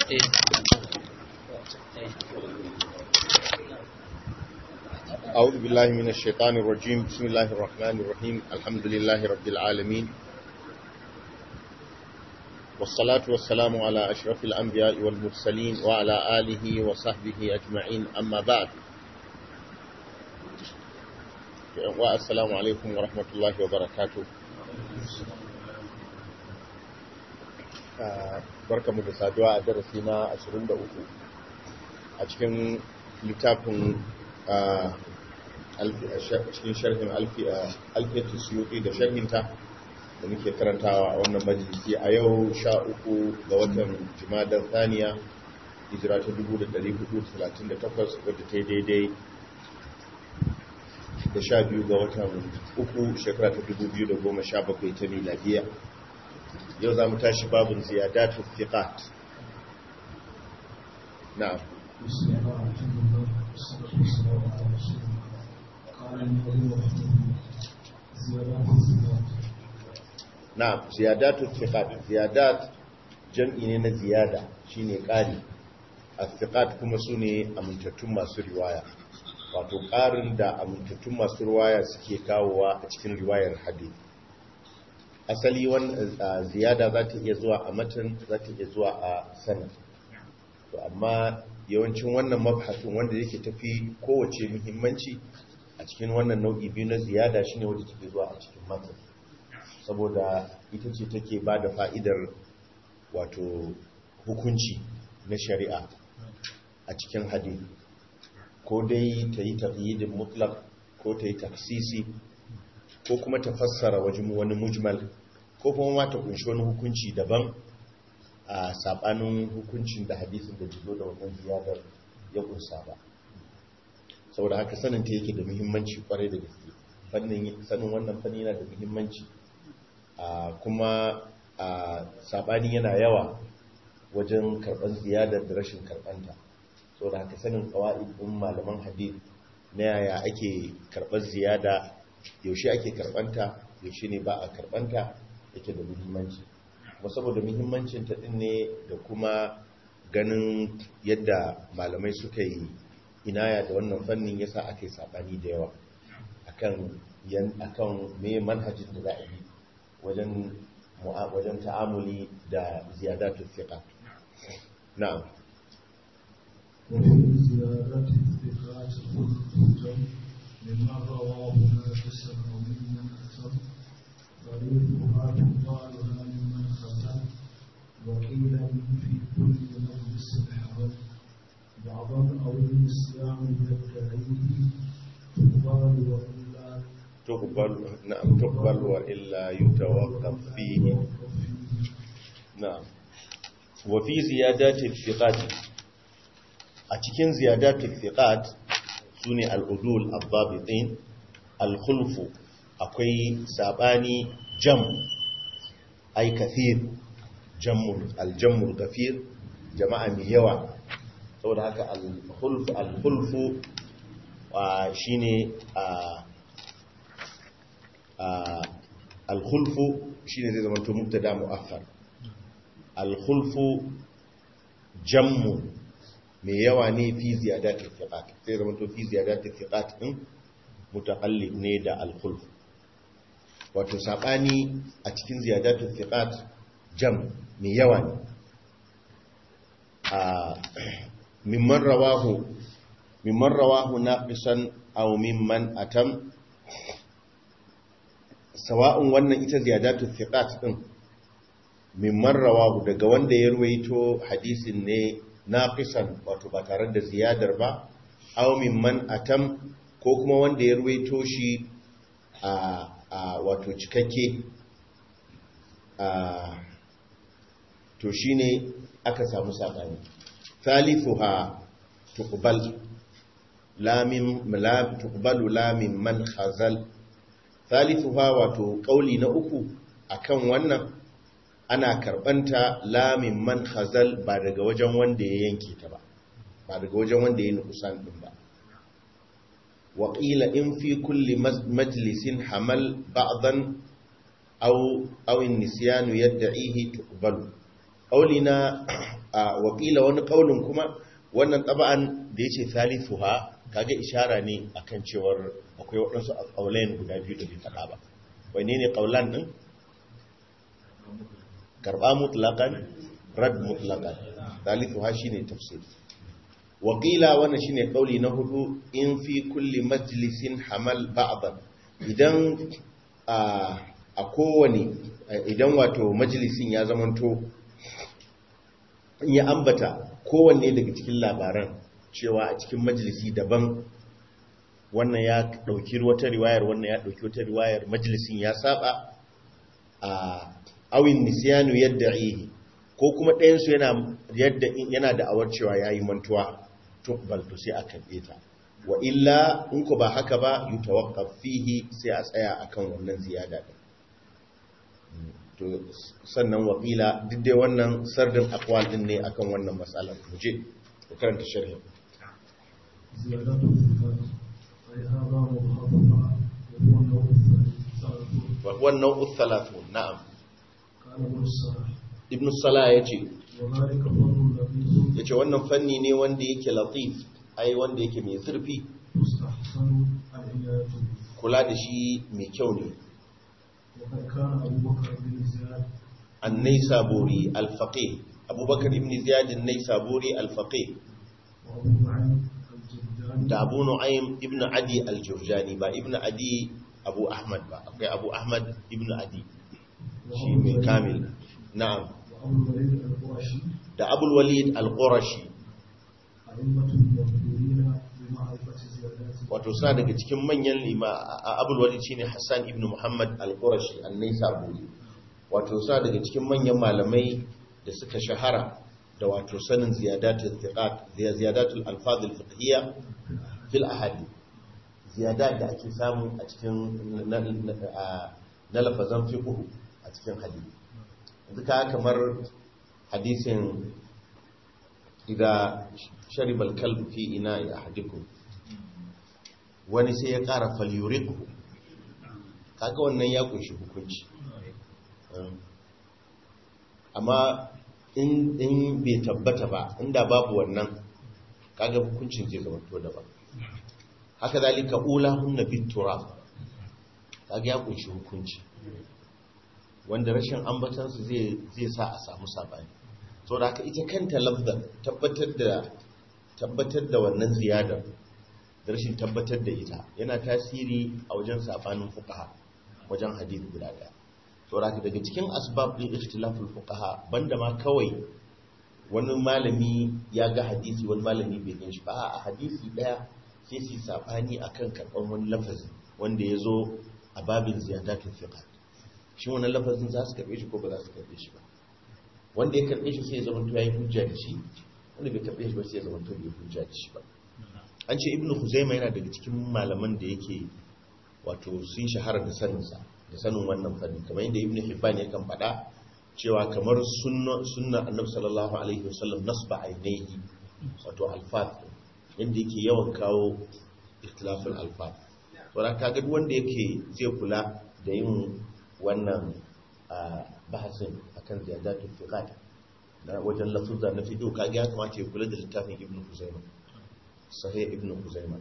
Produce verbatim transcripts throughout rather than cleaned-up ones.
أعوذ بالله من الشيطان الرجيم. بسم الله الرحمن الرحيم. الحمد لله رب العالمين، والصلاة والسلام على أشرف الأنبياء والمرسلين وعلى آله وصحبه أجمعين. أما بعد، والسلام عليكم ورحمة الله وبركاته. barkamu da saduwa a darasi na ashirin da uku a cikin littafin cikin sharhin alfiyatu suyuti da sharhinta da muke karantawa a wannan majalisi a yau sha uku ga watan jumadar thaniya hijira ta dubu da dari hudu talatin da takwas, wadda ta yi daidai da sha biyu ga watan uku shekara ta dubu biyu da goma sha bakwai ta miladiya. yau za mu tashi babin ziyadatu thiqat. na'am na'am ziyadatu thiqat. ziyadat jam'i ne na ziyada, shine ƙari. athiqat kuma sune amintattun masu riwaya, wato ƙarin da amintattun masu riwaya suke kawowa a cikin riwayar hadith. asali wannan ziyada za ta iya zuwa a matan, za ta iya zuwa a sanad, to amma yawancin wannan mabhasin wanda yake tafi kowace muhimmanci a cikin wannan nau'i biyu na ziyada shine wanda take zuwa a cikin matan, saboda ita ce take ba da fa'idar wato hukunci na shari'a a cikin hadith, ko dai ta yi taqyidin mutlaq ko ta yi taksisi, ko kuma ta fassara wajen wani mujmal, ko kuma ma ta kunshi wani hukunci daban a sabanin hukuncin da hadisin da jizo da wannan ziyadar ya kunsa ba. saboda haka sanin ta yake da muhimmanci kwarai da gaske. fannin sanin wannan fanni yana da muhimmanci, kuma sabani yana yawa wajen karban ziyadar da rashin karbanta. saboda haka sanin qawaid din malaman hadith na yaya ake karbar ziyada, yaushe ake karbanta, yaushe ne ba a karbanta, yake da muhimmanci. kuma saboda muhimmancin ta din ne da kuma ganin yadda malamai suka yi inaya da wannan fannin yasa ake sabani da yawa akan yan akan me manhajin da za a yi wajen wajen ta'amuli da ziyadatu thiqat. na'am وفي زيادات الثقات مما رواه نافس وممن أتم ضريبها تقالها ممن ختم وقيل من في كل مجلس حرم بعضا أو النسيان يدعيه تقبل وإلا تقبل نعم تقبل وإلا يتوقف فيه. نعم وفي زيادات الثقات، a cikin ziyadatul thiqat sune al-udul ad-dabitin al-khulfu, akwai sabani jam ay kathir, jamul al-jamul kathir, jama'a mai yawa. saboda haka al-khulfu al-khulfu shine al-khulfu shine zai zama to mubtada muakhar. al-khulfu jammu mai yawa ne fi ziyadatul thiqat, sai zama to fi ziyadatul thiqat din mutaqallib ne da al-khulf. wato sabani a cikin ziyadatul thiqat jam mai yawa ne. a mimman rawahu mimman rawahu naqisan aw mimman atam, sawa'un wannan ita ziyadatul thiqat din mimman rawahu daga wanda ya ruwaito hadisin ne naqisan, wato ba tare da ziyadar ba, aw mimman atam, ko kuma wanda ya ruwaito shi a a wato cikakke, a to shine aka samu sabani. thalithuha tuqbal la min la tuqbalu la mimman khazal. thalithuha wato kauli na uku akan wannan, ana karbanta lamin man khazal, ba daga wajen wanda ya yanke ta ba, ba daga wajen wanda ya nukusan din ba. wa qila in fi kulli majlisin hamal ba'dan aw aw an-nisyanu yad'ihi tuqbalu. qaulina a wakila wani kaulin kuma wannan taba'an da yace thalithuha kaga ishara ne akan cewar akwai waɗansu kaulayen guda biyu da bai faɗa ba wani ne kaulan din karba mutlaqan rad mutlaqan thalithuha shine tafsir wakila wannan shine kauli na hudu in fi kulli majlisin hamal ba'dan idan a kowane idan wato majalisin ya zamanto ya ambata kowanne daga cikin labaran cewa a cikin majalisi daban wannan ya dauki wata riwayar wannan ya dauki wata riwayar majalisin ya saba a awin nisyanu yadda'ihi ko kuma ɗayan su yana yadda yana da awar cewa yayi mantuwa to bal to sai a karbe ta wa illa in ko ba haka ba yutawaqqaf fihi sai a tsaya akan wannan ziyada din to sannan wakila duk dai wannan sardin akwal din ne akan wannan matsalar muje ku karanta sharhi ziyadatu thiqat ay hada mukhaffafa wa huwa an-naw'u thalathun na'am kana mursal ibn salah yace wa dhalika fadlu labith yace wannan fanni ne wanda yake latif ai wanda yake mai zurfi mustahsanu al-inayatu kula da shi mai kyau ne وقد كان أبو بكر بن زياد النيسابوري الفقيه أبو بكر بن زياد النيسابوري الفقيه وأبو نعيم الجرجاني da Abu Nu'aym ibn Adi al-Jurjani ba ibn Adi Abu Ahmad ba akwai Abu Ahmad ibn Adi shi mai kamil na'am وأبو الوليد القرشي da Abu al-Walid al-Qurashi أئمة المذكورين بمعرفة زيادات wato sa daga cikin manyan lima Abu al-Walid shine Hassan ibn Muhammad al-Qurashi an-Naisaburi wato sa daga cikin manyan malamai da suka shahara da wato sanin ziyadatul thiqat ziyadatul alfaz al-fiqhiyya fil ahadith ziyadat da ake samu a cikin na lafazan fiqh a cikin hadisi duka kamar hadisin idza shariba al-kalb fi ina'i ahadikum wani sai ya ƙara falyuriku kaga wannan ya kunshi hukunci amma in bai tabbata ba inda babu wannan kaga hukuncin zai zama to daban haka zalika ula hunna bitura kaga ya kunshi hukunci wanda rashin ambatansu zai zai sa a samu sabani to da haka ita kanta lafzan tabbatar da tabbatar da wannan ziyadar da rashin tabbatar da ita yana tasiri a wajen sabanin fuqaha wajen hadisi guda daya saboda daga cikin asbab din ikhtilaful fuqaha banda ma kawai wani malami ya ga hadisi wani malami bai gan shi ba a hadisi daya sai su sabani akan karban wani lafazi wanda yazo a babin ziyadatul fiqh shi wannan lafazin za su karbe shi ko ba za su karbe shi ba wanda ya karbe shi sai ya zama to yayi hujja da shi wanda bai karbe shi ba sai ya zama to bai hujja da shi ba an ce ibnu huzaima yana daga cikin malaman da yake wato sun shahara da saninsa da sanin wannan fanni kamar yadda ibnu hibban yakan faɗa cewa kamar sunna sunna annabi sallallahu alaihi wasallam nasba ainihi wato alfat yanda yake yawan kawo ikhtilaful alfat to ran kaga duk wanda yake zai kula da yin wannan bahasin akan ziyadatul fiqat na wajen lafuzza na fiqh kaga ya kamata ya kula da littafin ibnu huzaima sahih ibn Huzaimah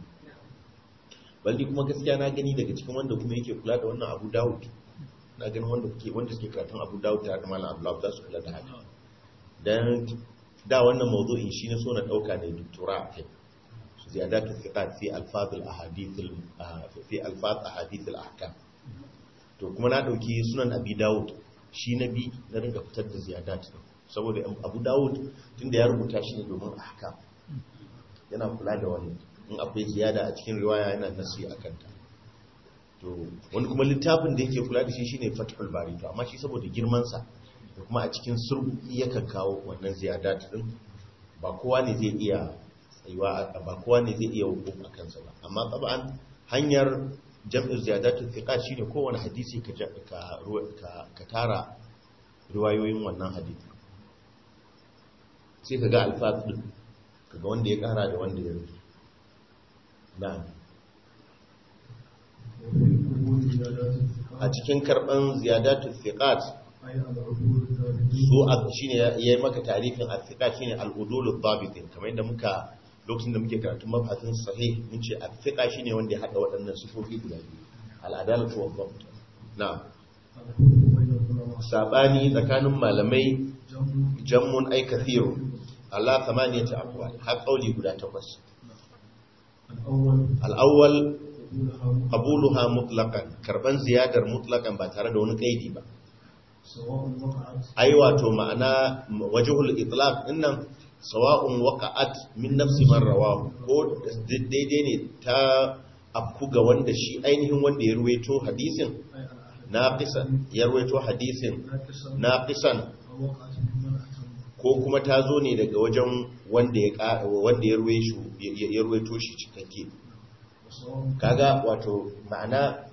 balli kuma gaskiya na gani daga cikin wanda kuma yake kula da wannan Abu Dawud na ganin wanda kuke wanda suke karatun Abu Dawud tare da Malam Abdullah za su kula da haka dan da wannan mawdu'in shi ne so na dauka ne doctora kai ziyadatu thiqat fi alfaz al-ahadith fi alfaz ahadith al-ahkam to kuma na dauki sunan Abi Dawud shi nabi na ringa fitar da ziyadat saboda Abu Dawud tunda ya rubuta shi ne domin ahkam yana kula da wani in akwai ziyada a cikin riwaya yana nasi a kanta to wani kuma littafin da yake kula da shi shine Fathul Bari to amma shi saboda girman sa da kuma a cikin surbuki yakan kawo wannan ziyada din ba kowa ne zai iya tsayuwa ba kowa ne zai iya hukun a kansa ba amma taban hanyar jam'u ziyadatu thiqat shine kowane hadisi ka ka ka tara riwayoyin wannan hadisi sai kaga alfaz din kaga wanda ya kara da wanda ya rufe na'am a cikin karban ziyadatul thiqat أي العدول الثابتين su a shine ya yi maka tarifin al-thiqa shine al-udul ad-dabitin kamar yadda muka lokacin da muke karatun mabhasin sahih mun ce al-thiqa shine wanda ya hada waɗannan sifofi guda biyu al-adalatu wa dhabt na الحكم بين العلماء sabani tsakanin malamai جمع jammun ay kathiru Allah thamaniyati aqwal har kauli guda takwas الأول al-awwal قبولها qabuluha mutlaqan karban ziyadar mutlaqan ba tare da wani kaidi ba سواء وقعت ai wato ma'ana wajhul itlaq dinnan sawa'un waqa'at min nafsi man rawahu ko daidai ne ta afku ga wanda shi ainihin wanda ya ruwaito hadisin أي الأحد naqisan ya ruwaito hadisin ناقصا naqisan أو وقعت ممن أتم ko kuma ta zo ne daga wajen wanda ya ka- wanda ya ruwaito ya ruwaito shi cikakke وسواء kaga wato ma'ana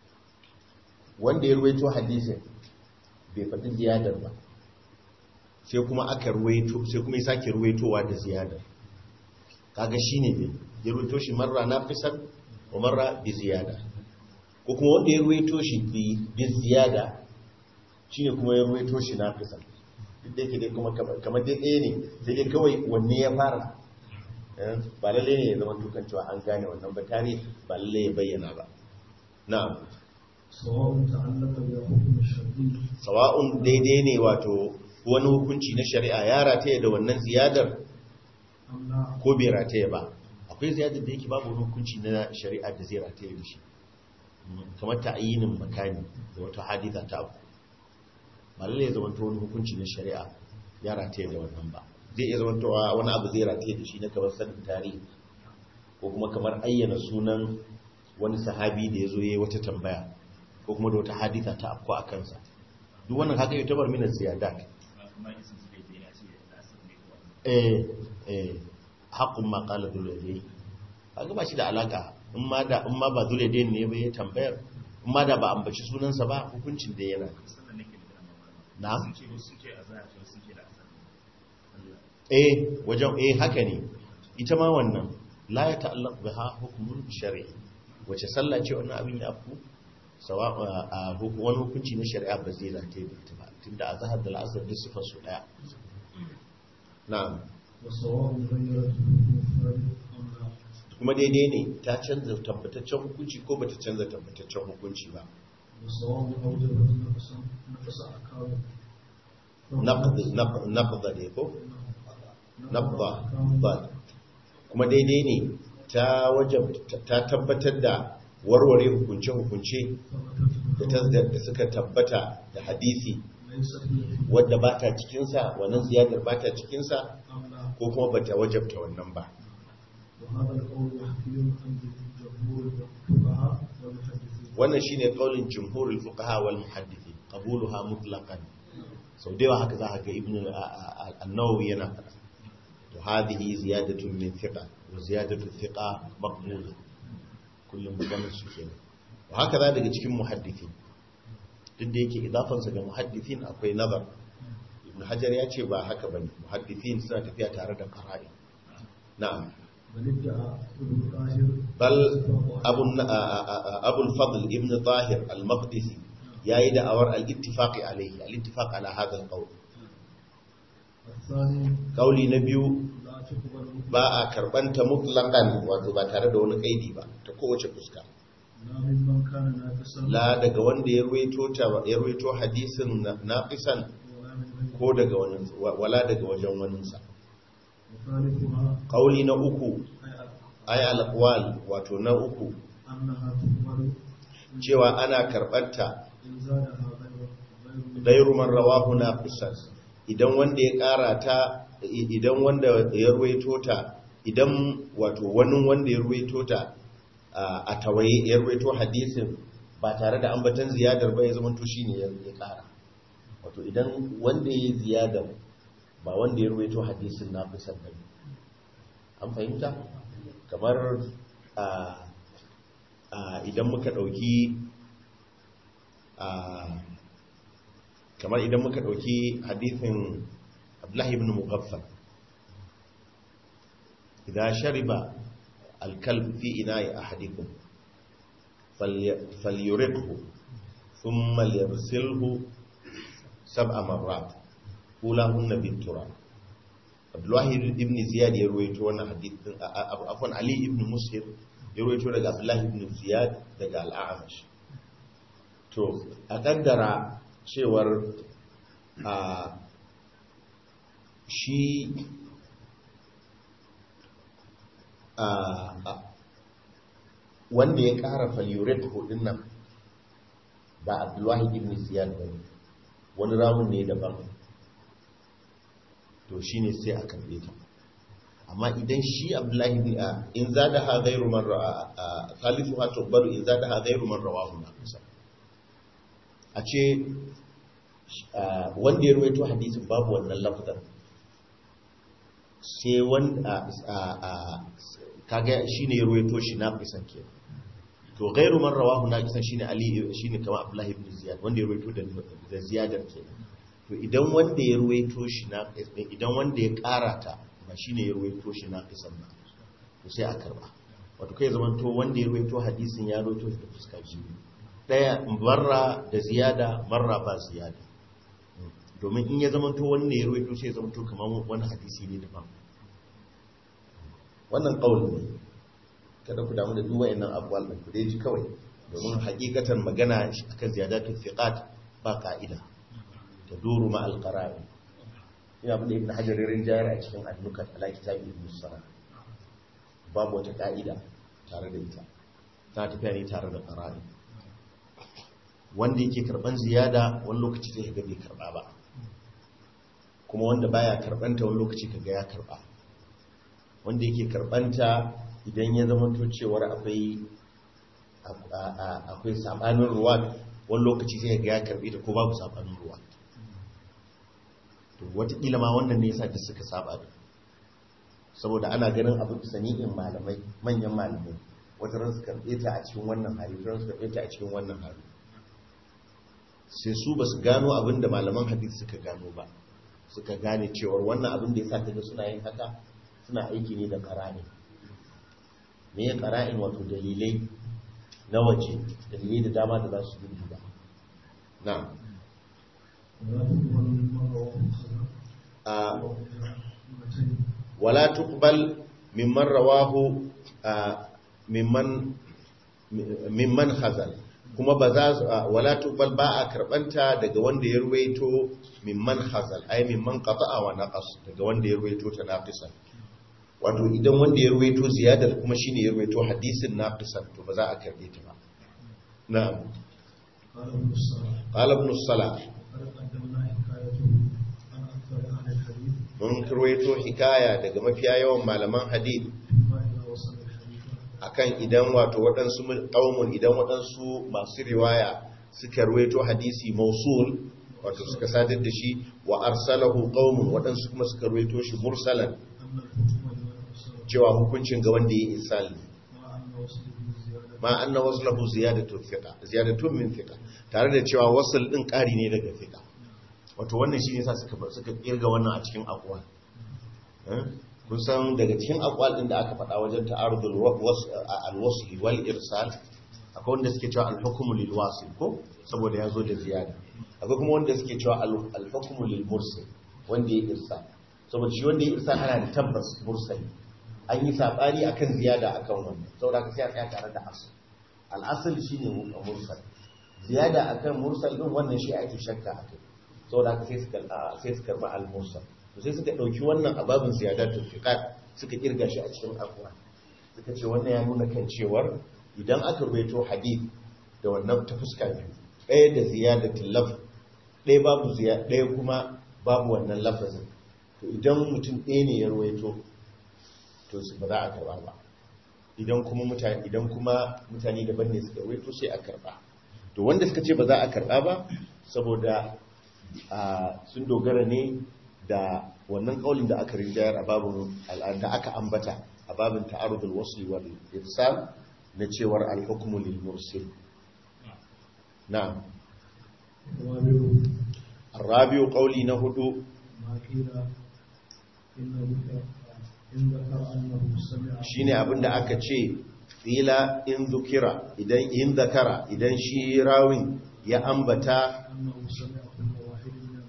wanda ya ruwaito hadisin bai faɗi ziyadar ba sai kuma aka ruwaito sai kuma ya sake ruwaitowa da ziyadar kaga shine ne ya ruwaito shi marra naqisan wa marra bi ziyada ko kuma wanda ya ruwaito shi bi bi ziyada shine kuma ya ruwaito shi naqisan duk da yake dai kuma kamar kamar dai ɗaya ne sai dai kawai wanne ya fara Eh, ba lalle ne ya zama tukan cewa an gane wannan ba tare ba lalle ya bayyana ba na'am سواء تعلق بالحكم الشرعي sawa'un daidai ne wato wani hukunci na shari'a ya rataye da wannan ziyadar أم لا ko bai rataye ba akwai ziyadar da yake babu wani hukunci na shari'a da zai rataye da shi kamar ta'ayinin makani da wata haditha ta abu ba lalle ya zama wani hukunci na shari'a ya rataye da wannan ba zai iya zama wani abu zai rataye da shi na kamar sanin tarihi ko kuma kamar ayyana sunan wani sahabi da ya zo ya yi wata tambaya ko kuma da wata haditha ta afko a kansa duk wannan haka yi tabar minar ziyadat eh eh haqqun ma qala dulaydai kaga ba shi da alaka in ma da in ma ba dulaydai ne ba ya tambayar in ma da ba ambaci sunansa ba hukuncin da yana na eh wajen eh haka ne ita ma wannan la ya ta'allaq biha hukmun shar'i wace sallah ce wannan abin ya afku sawa a hukum wani hukunci na shari'a ba zai rataye da ita ba tunda azhar da al'asr duk sifar su daya na'am وسواء غيرت الحكم أم لا kuma daidai ne ta canza tabbataccen hukunci ko bata canza tabbataccen hukunci ba وسواء أوجبت نقصا نقص أحكام naqd naqd ne ko naqda ba kuma daidai ne ta wajab ta tabbatar da warware hukunce hukunce da ta- da suka tabbata da hadisi ليست هي في wadda ba ta cikin sa wannan ziyadar ba ta cikin sa أم لا ko kuma bata wajabta wannan ba وهذا القول يحكي عن جمهور الفقهاء والمحدثين wannan shine kaulin jumhurul fuqaha wal muhaddithin qabuluha mutlaqan sau da yawa haka za ka ga ibn an-nawawi yana fara to hadhihi ziyadatun min thiqa wa ziyadatu thiqa maqbula kullum maganar su kenan wa haka za daga cikin muhaddithin duk da yake idafansa ga muhaddithin akwai nazar ibn hajar ya ce ba haka bane muhaddithin suna tafiya tare da qara'i na'am بل ادعى ابن طاهر bal abu abu al-fadl ibn tahir al-maqdisi yayi da'awar al-ittifaqi alayhi al-ittifaq ala hadha al-qawl الثاني kauli na biyu لا تقبل ba a karbanta mutlaqan wato ba tare da wani kaidi ba ta kowace fuska لا ممن كان ناقصا la daga wanda ya ruwaito ta ya ruwaito hadisin naqisan ولا من غيره ko daga wani wala daga wajen waninsa وثالثها kauli na uku أي ay al-aqwal wato na uku أنها تقبل cewa ana karbanta إن زادها غير غير gairu man rawahu naqisan idan wanda ya kara ta idan wanda ya ruwaito ta idan wato wani wanda ya ruwaito ta a tawaye ya ruwaito hadisin ba tare da ambatan ziyadar ba ya zama to shine ya kara wato idan wanda ya ziyadar ba wanda ya ruwaito hadisin naqisan ba an fahimta kamar a a idan muka dauki a kamar idan muka ɗauki hadithin Abdullahi ibn Mughaffal idan shariba alkalb fi ina'i ahadikum falyuriqhu thumma liyghsilhu sab'a marrat ulahunna bintura Abdullahi ibn Ziyad ya ruwaito wannan hadith din afwan Ali ibn Mushir ya ruwaito daga Abdullahi ibn Ziyad daga al-A'mash to a kaddara cewar a shi a wanda ya kara falyuret hudun nan ba Abdullahi ibn Ziyad ba wani rawun ne daban to shi ne sai a karbe ta amma idan shi Abdullahi ibn in zada ha ghayru man ra'a thalithu ha tuqbalu in zada ha ghayru man rawahu na kusa a ce wanda ya ruwaito hadisin babu wannan lafazin sai wanda kaga shine ya ruwaito shi na kusan ke to ghayru man rawahu na kusan shine Ali shine kamar Abdullahi ibn Ziyad wanda ya ruwaito da ziyadar ke to idan wanda ya ruwaito shi na idan wanda ya karata ba shine ya ruwaito shi na kusan ba to sai a karba wato kai zaman to wanda ya ruwaito hadisin ya ruwaito da fuska biyu daya barra da ziyada marra ba ziyada domin in ya zama to wanda ya ruwaito sai ya zama to kamar wani hadisi ne daban wannan kauli ne kada ku damu da duk wayannan abuwal din ku dai ji kawai domin hakikatan magana akan ziyadatul thiqat ba ka'ida ta duru ma al-qara'i ina bin ibn hajar rinjayar a cikin al-nukat ala kitab ibn salah babu wata ka'ida tare da ita ta tafiya ne tare da qara'i wanda yake karban ziyada wani lokaci sai ga bai karba ba kuma wanda baya karbanta wani lokaci kaga ya karba wanda yake karbanta idan ya zama to cewar akwai akwai sabanin ruwa wani lokaci sai ga ya karbi da ko babu sabanin ruwa to wataƙila ma wannan ne yasa da suka saba da saboda ana ganin abin sani'in malamai manyan malamai wata ran su karbe ta a cikin wannan hali wata ran su karbe ta a cikin wannan hali sai su ba su gano abin da malaman hadith suka gano ba suka gane cewar wannan abin da yasa kaga suna yin haka suna aiki ne da qara'in me ya qara'in wato dalilai na waje dalilai da dama da za su duba na'am wala tuqbal mimman rawahu mimman mimman khazal kuma ba za wala tuqbal ba a karbanta daga wanda ya ruwaito mimman khazal ay mimman qata'a wa naqas daga wanda ya ruwaito ta naqisan wato idan wanda ya ruwaito ziyadar kuma shine ya ruwaito hadisin naqisan to ba za a karbe ta ba na'am qala ibn salah mun ruwaito hikaya daga mafiya yawan malaman hadith akan idan wato waɗansu ƙaumun idan waɗansu masu riwaya suka ruwaito hadisi mausul wato suka sadar da shi wa arsalahu qaumun waɗansu kuma suka ruwaito shi mursalan cewa hukuncin ga wanda ya isali ma anna waslahu ziyadatu thiqa ziyadatun min thiqa tare da cewa wasl din ƙari ne daga thiqa wato wannan shi ne sa suka suka kirga wannan a cikin aqwal kun san daga cikin aqwal din da aka faɗa wajen ta'arudul al-wasl wal irsal akwai wanda suke cewa al-hukmu lil wasil ko saboda yazo da ziyada akwai kuma wanda suke cewa al-hukmu lil mursal wanda ya irsal saboda shi wanda ya irsal ana da tabbas mursal an yi sabani akan ziyada akan wannan saboda ka sai a tsaya tare da asl al-asl shine mursal ziyada akan mursal din wannan shi ake shakka akai saboda ka sai suka sai suka karba al-mursal to sai suka dauki wannan ababin ziyadatul fiqat suka kirga shi a cikin alquran suka ce wannan ya nuna kan cewar idan aka ruwaito hadith da wannan ta fuska biyu ɗaya da ziyadatul lafz ɗaya babu ziyada ɗaya kuma babu wannan lafazin to idan mutum ɗaya ne ya ruwaito to ba za a karba ba idan kuma mutane idan kuma mutane daban ne suka ruwaito sai a karba to wanda suka ce ba za a karba ba saboda sun dogara ne da wannan kaulin da aka rinjayar a babin al'ada aka ambata a babin ta'arudul wasli wal irsal na cewar al-hukmu lil mursil na'am arabiu qawli na hudu shine abinda aka ce fila in zukira idan in zakara idan shi rawin ya ambata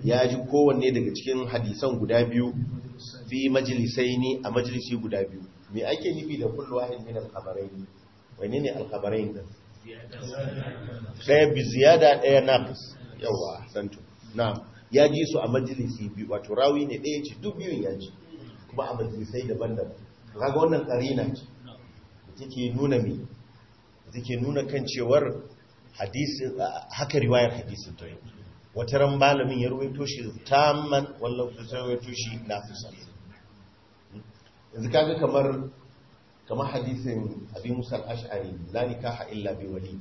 ya ji kowanne daga cikin hadisan guda biyu fi majlisaini a majlisi guda biyu. Me ake nufi da kullu wahid min al-khabarain? Wani ne al-khabarain din? Ɗaya bi ziyada ɗaya naqis. Yawa, santu. Na'am. Ya ji su a majlisi biyu, wato rawi ne ɗaya ce duk biyun ya ji. Kuma a majlisai daban-daban. Kaga wannan qarina ce. Take nuna me? Take nuna kan cewar hadisi haka riwayar hadisin ta yi. Wata ran malamin ya ruwaito shi tamman wallahu ta ruwaito shi nafisan. Yanzu kaga kamar kamar hadisin Abi Musa al-Ash'ari la nikaha illa bi wali.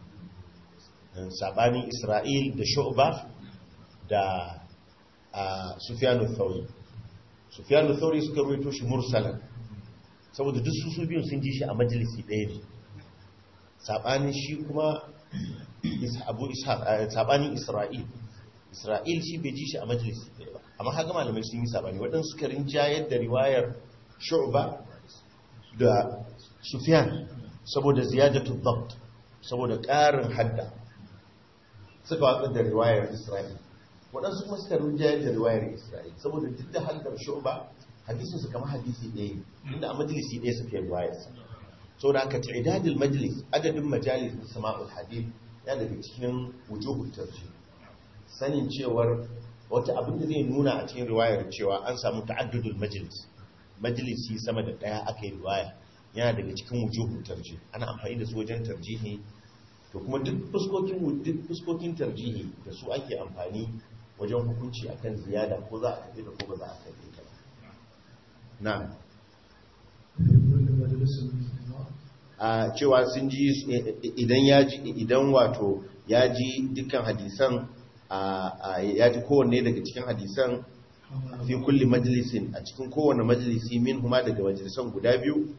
Sabanin Isra'il da Shu'ba da Sufyan al-Thawri. Sufyan al-Thawri suka ruwaito shi mursalan. Saboda duk su su biyun sun ji shi a majalisi ɗaya ne. Sabanin shi kuma Abu Ishaq sabanin Isra'il. Isra'il shi bai ji shi a majalisi ɗaya ba. Amma haka malamai sun yi sabani. Waɗansu suka rinjayar da riwayar Shu'ba da Sufyan saboda ziyadatu dhabt, saboda ƙarin hadda. Suka watsar da riwayar Isra'il. Waɗansu kuma suka rinjayar da riwayar Isra'il saboda duk da haddar Shu'ba hadisin su kamar hadisi ɗaya ne, inda a majalisi ɗaya suke riwayarsa. So da aka ta'idadul majlis, adadin majalis na sama'ul hadith ya daga cikin wujuhul tarjih. Sanin cewar wata abin da zai nuna a cikin riwayar cewa an samu ta'addudul majlis, majalisi sama da ɗaya aka yi riwaya, yana daga cikin wujuhul tarjih. Ana amfani da su wajen tarjihi, to kuma duk fuskokin duk fuskokin tarjihi da su ake amfani wajen hukunci akan ziyada ko za a tafi da ko ba za a tafi ta. Na'am. A cewa sun ji idan ya ji idan wato ya ji dukkan hadisan ya ji kowanne daga cikin hadisan fi kulli majalisin a cikin kowanne majalisi min huma daga majalisan guda biyu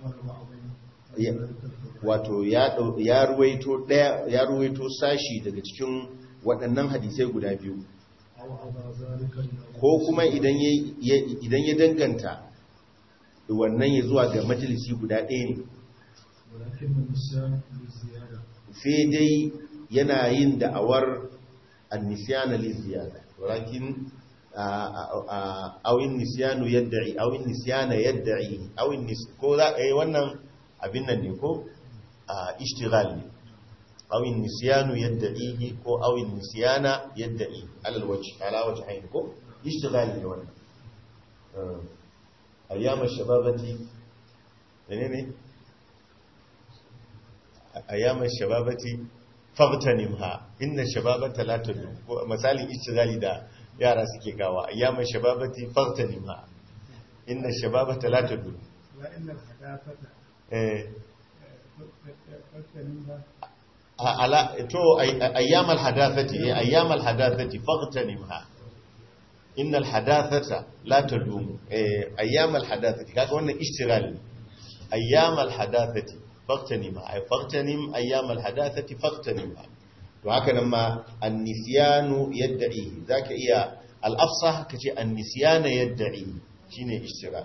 wato ya ruwaito daya ya ruwaito sashi daga cikin waɗannan hadisai guda biyu ko kuma idan ya idan ya danganta wannan ya zuwa ga majalisi guda ɗaya ne sai dai yana yin da'awar annisiyana liziyada walakin awin nisiyanu yadda'i awin nisiyana yadda'i awin nis ko za a yi wannan abin nan ne ko ishtighal ne awin nisiyanu yadda'ihi ko awin nisiyana yadda'i alal wajh ala wajhain ko ishtighal ne wannan ayyam ash-shababati menene ayyam ash-shababati fagtanimha inna ash-shababata la tadum ko misalin ishtighali da yara suke gawa ayyam ash-shababati fagtanimha inna ash-shababata la tadum wa inna al-hadafata eh ala to ayyam al-hadathati ayyam al-hadathati fagtanimha innal hadathata la tadum eh ayyam al-hadathati kaga wannan ishtighali ayyam al-hadathati faqtanima ay faqtanim ayyam al-hadathati faqtanima to haka nan ma an-nisyanu yad'i zaka iya al-afsah kace an-nisyana yad'i shine ishtighal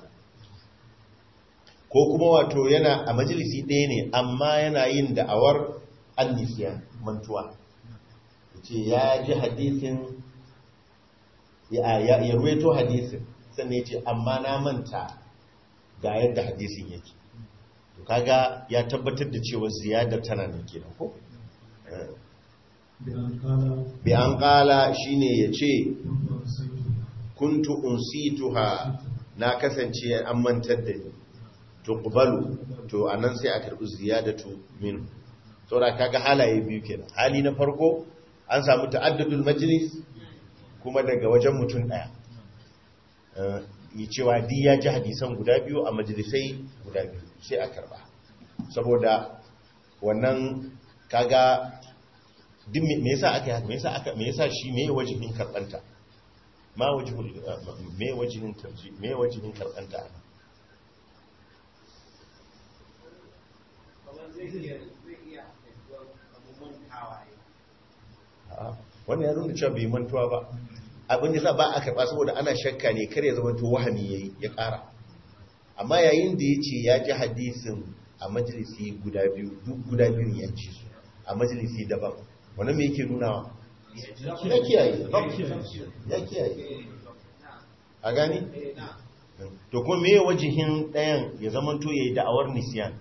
ko kuma wato yana a majalisi ɗaya ne amma yana yin da'awar an-nisyan mantuwa yace ya ji hadisin ya ya ruwaito hadisin sannan yace amma na manta ga yadda hadisin yake to kaga ya tabbatar da cewa ziyadar tana nan kenan ko bi an kala shine yace kuntu unsituha na kasance an mantar da ni to qubalu to anan sai a karbi ziyadatu min saboda kaga halaye biyu kenan hali na farko an samu ta'addudul majlis kuma daga wajen mutum daya yi cewa di ya ji hadisan guda biyu a majalisai guda biyu sai a karba saboda wannan kaga din me yasa aka yi haka me yasa aka me yasa shi me wajihin karbanta ma wajihul me wajihin tarji me wajihin karbanta wannan ya nuna cewa bai mantuwa ba abin da za ba a karɓa saboda ana shakka ne kar ya zama to wahami yayi ya ƙara amma yayin da ya ce ya ji hadisin a majalisi guda biyu duk guda biyu ya ci su a majalisi daban wannan me yake nuna ya kiyaye ya kiyaye a gani to kuma me wajihin ɗayan ya zamanto ya yi da'awar nisiyan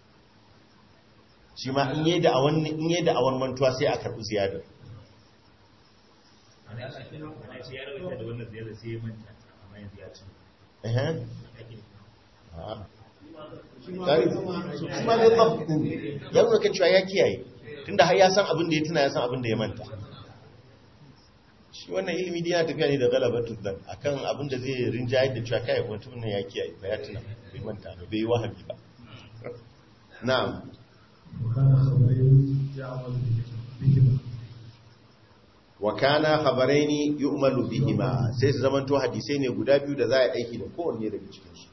shi ma in yi da'awar mantuwa sai a karɓi ziyadar kuma ne babin ya nuna kan cewa ya kiyaye tunda har ya san abin da ya tuna ya san abin da ya manta shi wannan ilimi da yana tafiya ne da galabatu dan akan abin da zai rinjaye da cewa kai mutum ne ya kiyaye ba ya tuna bai manta ba bai yi wahabi ba na'am wa kana khabaraini yu'malu bihima sai su zamanto hadisai ne guda biyu da za a aiki da kowanne daga cikin su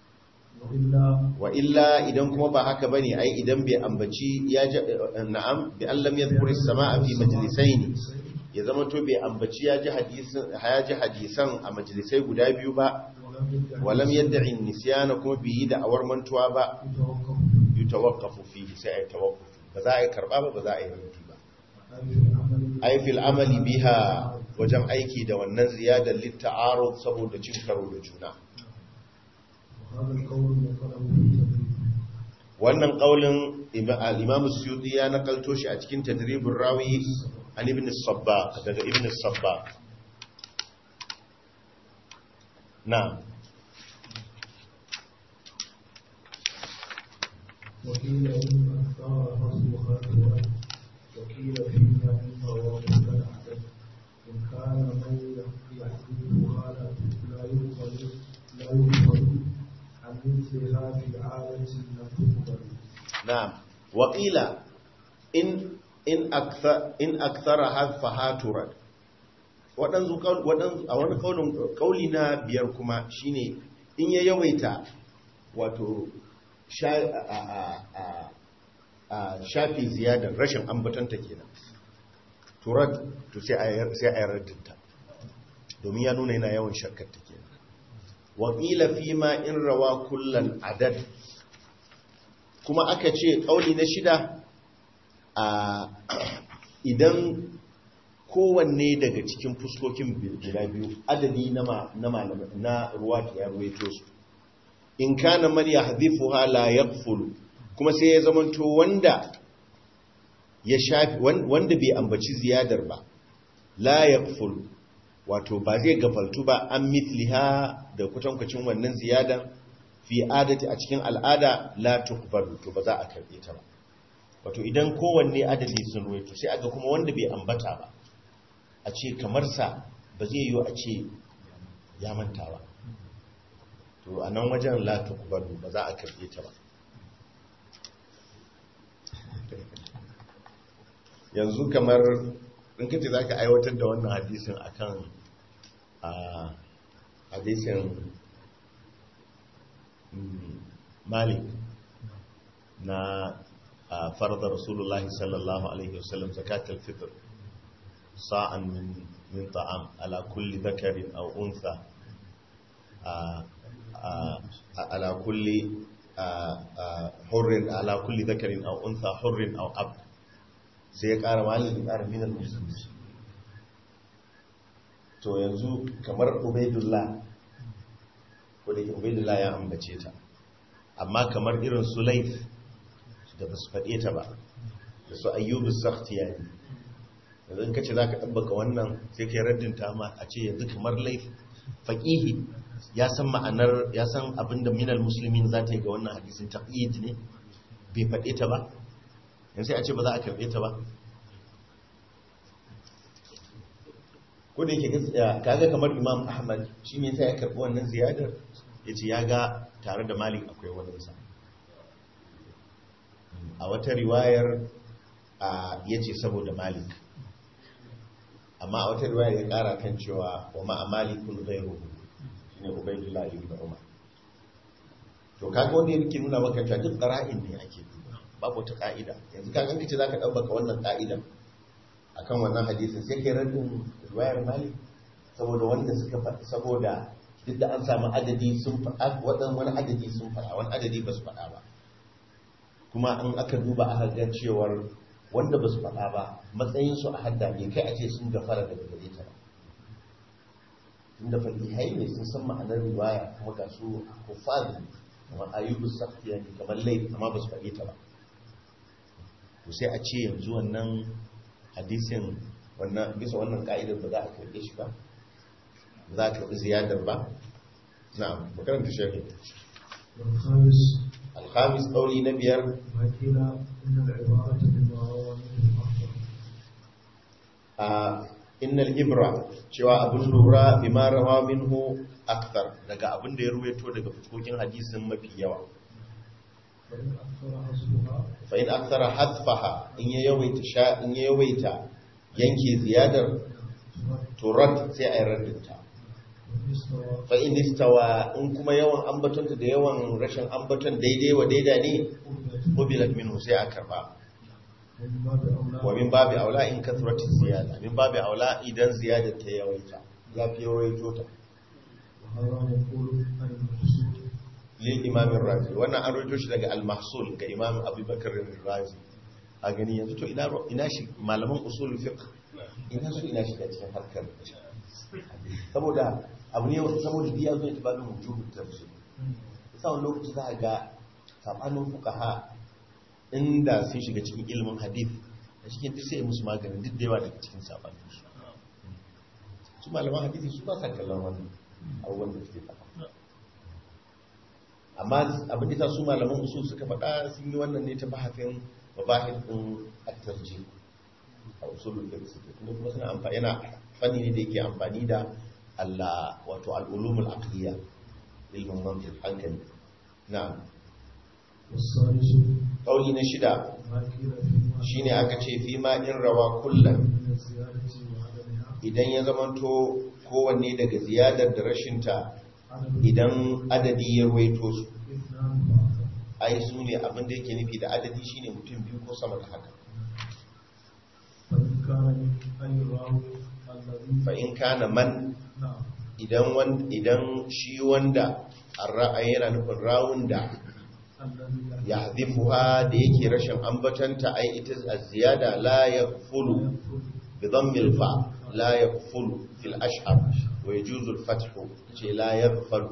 wa illa idan kuma ba haka bane ai idan bai ambaci ya na'am bi allam yadhkuri as-samaa fi majlisaini ya zamanto bai ambaci ya ji hadisan ya ji hadisan a majlisai guda biyu ba walam yad'i nisyana kuma bi da awar mantuwa ba yutawaqqafu fihi sai ai tawaqquf ba za a yi karba ba ba za a yi rubutu ba ai fil amali biha wajen aiki da wannan ziyadar litta'arud saboda cin karo da juna wannan kaulin al-imam as-suyuti ya nakalto shi a cikin tadribur rawi an ibn as-sabbaq daga ibn as-sabbaq na وقيل إن أكثر فصلها الوعد وقيل فيها إن روابط العدد إن كان من يحدثها لا يقبل لا يقبل عن مثلها في عادة لا تقبل. نعم وقيل إن إن أكثر إن أكثر حذفها ترد waɗansu a wani ƙauli na biyar kuma shine in ya yawaita wato shafi ziyadar rashin ambatanta kenan turad to sai a yi raddinta domin ya nuna yana yawan shakkarta kenan waƙila fi ma in rawa kullum adad kuma aka ce ƙauli na shida a idan kowanne daga cikin fuskokin guda biyu adadi na ruwa ta ya ruwaito su in kana man yahdhifuha la yaghful kuma sai ya zamanto wanda ya shafi wanda bai ambaci ziyadar ba la yaghful wato ba zai gafaltu ba an mithliha da kutankucin wannan ziyadar fi adati a cikin al'ada la tuqbalu to ba za a karbe ta ba wato idan kowanne adadi sun ruwaito sai aga kuma wanda bai ambata ba a ce kamar sa ba zai yiwu a ce ya manta ba to a nan wajen la tuqbalu ba za a karbe ta ba yanzu kamar in kace zaka aiwatar da wannan hadisin akan a hadisin Malik na farada Rasulullah sallallahu alaihi wasallam zakatul fitr sa'an min min ta'am ala kulli dhakarin aw untha على كل حر على كل ذكر أو أنثى حر أو عبد سيقار مالي بقار من المسلمين to yanzu kamar Ubaidullah ko da Ubaidullah ya ambace ta amma kamar irin Sulaif da basu faɗe ta ba da su Ayyub as-Sakhtiyani yanzu in kace zaka tabbaka wannan sai kai raddin ta ma a ce yanzu kamar Laif faqihi ya san ma'anar ya san abinda minal muslimin za ta yi ga wannan hadisin taqyid ne bai faɗe ta ba yanzu sai a ce ba za a karɓe ta ba ko da yake kaga kamar Imam Ahmad shi ne sai ya karɓi wannan ziyadar yace ya ga tare da Malik akwai wannan sa a wata riwayar yace saboda Malik amma a wata riwayar ya ƙara kan cewa wa ma Malikun ghayruhu ne Ubaydullah ibn Umar to kaga wanda yake nuna maka cewa duk qara'in ne ake duba babu wata ka'ida yanzu kaga kace zaka dabbaka wannan ka'idan akan wannan hadisin sai kai raddin riwayar Malik saboda wanda suka faɗi saboda duk da an samu adadi sun faɗa wadan wani adadi sun faɗa wani adadi ba su faɗa ba kuma an aka duba aka ga cewar wanda ba su faɗa ba matsayinsu a hadda bai kai a ce sun gafara daga gare ta ba inda fahimai ne sun san ma'anar riwaya kuma ga su kufar kamar ayyubu safiya ne kamar lai amma ba su faɗi ta ba to sai a ce yanzu wannan hadisin wannan bisa wannan ka'idar ba za a karɓe shi ba za a karɓi ziyadar ba na makaranta shafi والخامس alhamis ƙauli na biyar ما قيل إن العبارة بما روى منه أخطأ a innal ibra cewa abin lura bima rawa minhu akthar daga abin da ya ruwaito daga fuskokin hadisin mafi yawa فإن أكثر حسبها fa in akthara hadfaha in ya yawaita sha in ya yawaita yanke ziyadar to rad sai ay raddinta والمستوى fa in istawa in kuma yawan ambatonta da yawan rashin ambaton daidai wa daida ne qubilat minhu sai a karba ومن باب أولى wa min babi aula in kathrat ziyada min babi aula idan ziyadar ta yawaita ya fi yawaito ta وهذا يقول عن المحسوب lil imam ar-razi wannan an rawaito shi daga al-mahsul ga imam abubakar ar-razi a gani yanzu to ina ina shi malaman usul fiqh ina su ina shi da cikin harkar saboda abu ne saboda biya zo ta babin wujubut tafsir sai wani lokaci za a ga sabanin fuqaha inda sun shiga cikin ilimin hadith da cikin duk sai musu maganin duk da yawa daga cikin sabanin su su malaman hadisi su ba sa kallon wannan abubuwan da suke faɗa amma abin da su malaman usul suka faɗa sun yi wannan ne ta bahafin mabahir din at-tarjih a usulul fiqh suke kuma kuma suna amfani yana fanni ne da yake amfani da Allah wato al-ulumul aqliyya ilmin mantiq hankali na'am والثالث kauli na shida ما قيل فيما shine aka ce fi ma in rawa kullan من الزيادة وعدمها idan ya zamanto kowanne daga ziyadar da rashinta عدم idan adadi ya ruwaito su اثنان فأكثر ai su ne abin da yake nufi da adadi shine mutum biyu ko sama da haka فإن كان من أي راوي الذي fa in kana man نعم idan wan idan shi wanda ar-ra'ayi yana nufin rawun da الذي ya hadifuha da yake rashin ambatanta ai ita az-ziyada la yaqfulu bi dhammi al-fa la yaqfulu fil ashhar wa yajuzu al-fathu ce la yaqfulu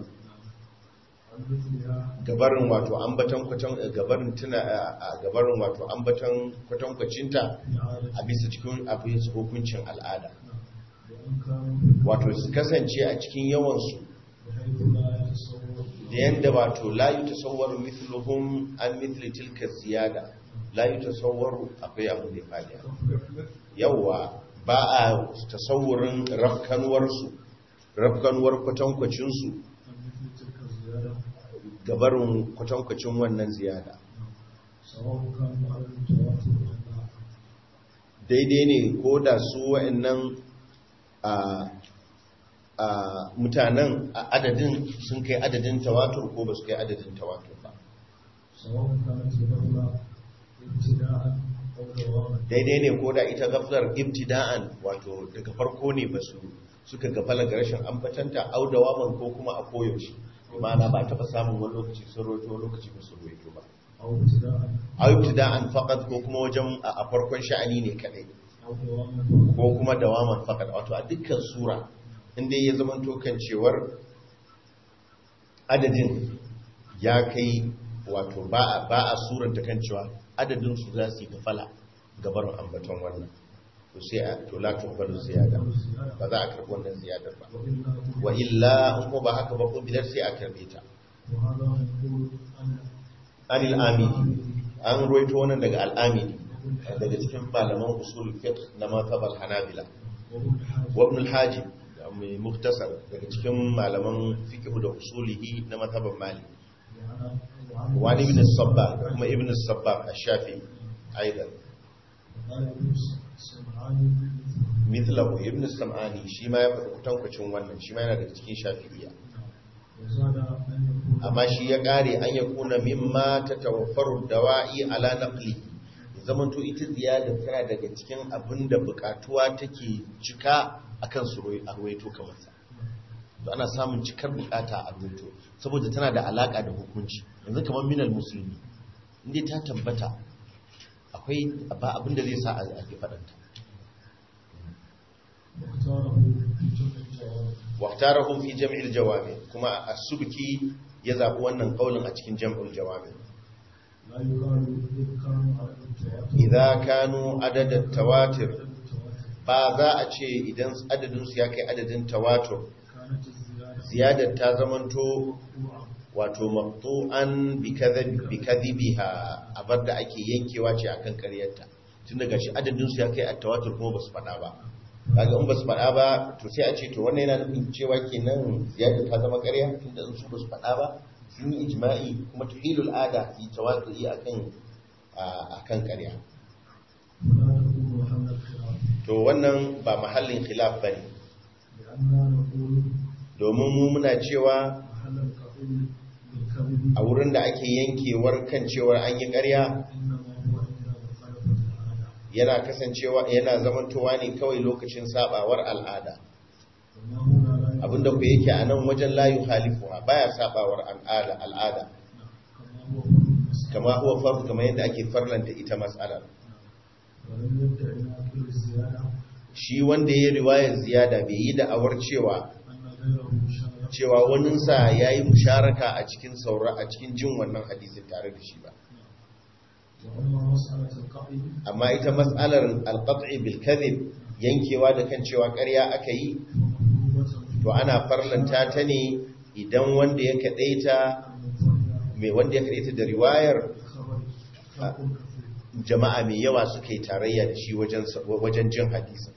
مثلها gabarin wato ambatan kwatan gabarin tuna a gabarin wato ambatan kwatan kwacinta إعادة a bisa cikin abin hukuncin al'ada وإن كانوا wato su kasance a cikin yawan su بحيث لا يتصور da yanda wato la yutasawwaru mithluhum an mithli tilka ziyada la yutasawwaru akwai abin da ya fadi yawa ba a tasawurin rafkanuwar su rafkanuwar kwatankwacin su عن مثل تلك الزيادة gabarin kwatankwacin wannan ziyada سواء كانوا على التواتر أم لا daidai ne ko da su wa'annan a a mutanen a adadin sun kai adadin tawatur ko ba su kai adadin tawatur ba سواء كانت الدولة ابتداء أو دواما daidai ne ko da ita gaflar ibtida'an wato daga farko ne ba su suka gafala ga rashin ambatanta audawaman ko kuma a koyaushe ma'ana ba taɓa samun wani lokaci sun roto wani lokaci ba su roto ba أو ابتداء a ibtida'an faqat ko kuma wajen a a farkon sha'ani ne kadai أو دواما ko kuma dawaman faqat wato a dukkan sura inda ya zama tokan cewar adadin ya kai wato ba a ba a suranta kan cewa adadin su za su yi gafala gabarin ambaton wannan to sai a to la tuqbalu ziyada ba za a karbi wannan ziyadar ba وإلا wa illa in ko ba haka ba ko bidar sai a karbe ta وهذا يقول أن anil amini an ruwaito wannan daga al-amini daga cikin malaman usul fiqh na mazhabal hanabila وابن الحاج wa ibn al-hajib mai muktasar daga cikin malaman fiqh da usulihi na mazhabal malik وعن wa ibn as-sabbah da kuma ibn as-sabbah ash-shafi'i aidan قال ابن السمعاني mithlahu ibn as-sam'ani shi ma ya faɗi kutankucin wannan shi ma yana daga cikin shafi'iyya وزاد أن يكون amma shi ya ƙare an ya kuna mimma ta tawaffaru dawa'i ala naqli zaman to ita ziyada tana daga cikin abin da bukatuwa take cika akan su a ruwaito kamar sa to ana samun cikar bukata a ruwaito saboda tana da alaka da hukunci yanzu kamar minal musulmi inda ta tabbata akwai ba abinda zai sa a ke faɗanta واختاره في جمع الجوامع كما السبكي يذهب wannan kaulin a cikin jam'ul jawami idza kanu adad at-tawatir ba za a ce idan adadin su ya kai adadin tawatur ziyadar ta zamanto wato maqtu'an bi kadhib bi kadhibiha abarda ake yankewa ce akan ƙaryarta tun daga shi adadin su ya kai at-tawatur kuma basu fada ba kaga in ba su faɗa ba to sai a ce to wannan yana nufin cewa kenan ziyada ta zama ƙarya tunda in su ba su faɗa ba sun yi ijma'i kuma tuhilul ada yi tawakkuli akan akan ƙarya to wannan ba mahallin khilaf bane domin mu muna cewa a wurin da ake yankewar kan cewa an yi ƙarya yana kasancewa yana zamantowa ne kawai lokacin sabawar al'ada abinda ku yake a nan wajen layu halifuwa baya sabawar al'ada al'ada kama huwa fardu kama yadda ake farlanta ita mas'alar shi wanda ya riwayar ziyada bai yi da'awar cewa cewa waninsa ya yi musharaka a cikin saura a cikin jin wannan hadisin tare da shi ba amma ita mas'alar alqat'i bil kadhib yankewa da kan cewa ƙarya aka yi to ana farlanta ta ne idan wanda ya kadaita mai wanda ya kadaita da riwayar jama'a mai yawa suka yi tarayya da shi wajen wajen jin hadisi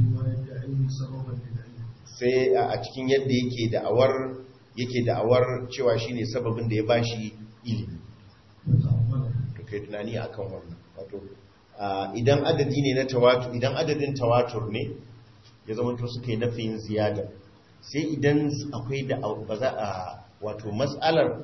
sai a cikin yadda yake da'awar yake da'awar cewa shine sababin da ya bashi ilimi kai tunani akan wannan wato idan adadi ne na tawatur idan adadin tawatur ne ya zama to suka yi nafiyin ziyada sai idan akwai da ba za a wato mas'alar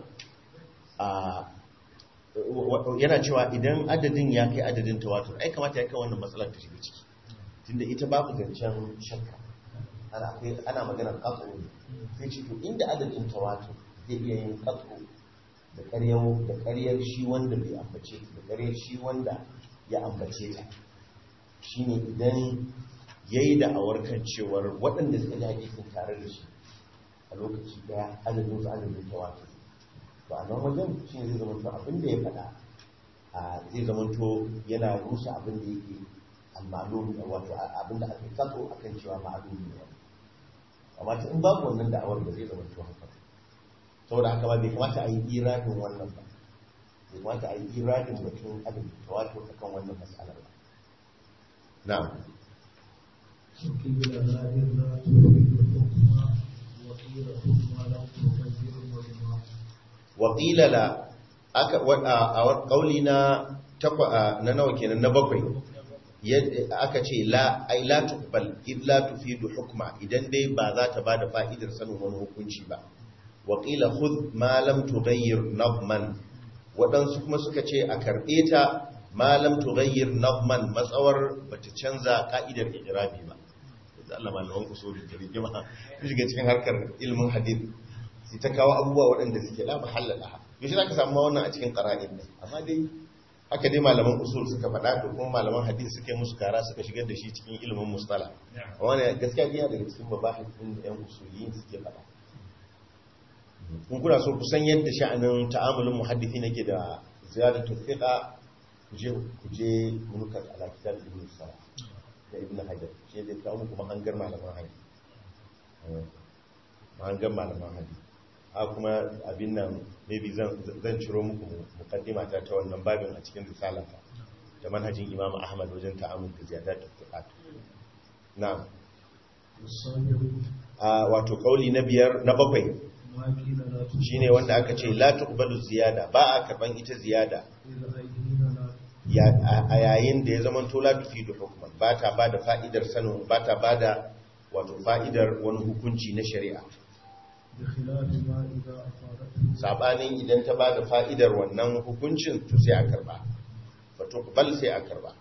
yana cewa idan adadin ya kai adadin tawatur ai kamata ya kai wannan matsalar ta shiga ciki tunda ita babu zancen shakka ana akwai ana maganar qat'u sai ce to inda adadin tawatur zai iya yin qat'u da ƙaryar da ƙaryar shi wanda bai ambace ta da ƙaryar shi wanda ya ambace ta shine idan yayi da awarkan cewar waɗanda suka ji hadisin tare da shi a lokaci daya adadin su adadin tawatur to a nan wajen shine zai zama to abin da ya faɗa a zai zama to yana rusa abin da yake al-ma'lum wato abin da aka kaso akan cewa ma'lum ne amma in babu wannan da'awar da zai zama to haka saboda haka ba bai kamata a yi iradin wannan ba bai kamata a yi iradin batun adadin tawatur akan wannan mas'alar ba na'am waƙila la aka a ƙauli na na nawa kenan na bakwai aka ce la ai la tuqbal id la tufidu hukma idan dai ba za ta bada fa'idar sanin wani hukunci ba waƙila khudh ma lam tughayyir nadman waɗansu kuma suka ce a karɓe ta ma lam tughayyir nadman matsawar bata canza ka'idar ijrabi ba da Allah malaman usuli da rigima su shiga cikin harkar ilmin hadith sai ta kawo abubuwa waɗanda suke la mahallala yaushe zaka samu wannan a cikin qara'in ne amma dai haka dai malaman usul suka faɗa da kuma malaman hadith suka yi musu kara suka shigar da shi cikin ilmin mustalah wannan gaskiya yana daga cikin babahis din da yan usuliyin suke faɗa kun kuna so ku san yadda sha'anin ta'amulin muhaddisi nake da ziyadatu thiqa kuje kuje munukat ala kitab ibn salah da ibn hajar shi zai kawo muku mahangar malaman hadisi mahangar malaman hadisi a kuma abin nan maybe zan zan ciro muku mukaddima ta ta wannan babin a cikin risalata da manhajin imam ahmad wajen ta'amul da ziyadatu thiqa na'am a wato kauli na biyar na bakwai shine wanda aka ce la tuqbalu ziyada ba a karban ita ziyada a yayin da ya zama to la tufidu hukman ba ta bada fa'idar sanin ba ta bada wato fa'idar wani hukunci na shari'a sabanin idan ta bada fa'idar wannan hukuncin to sai a karba fa tuqbal sai a karba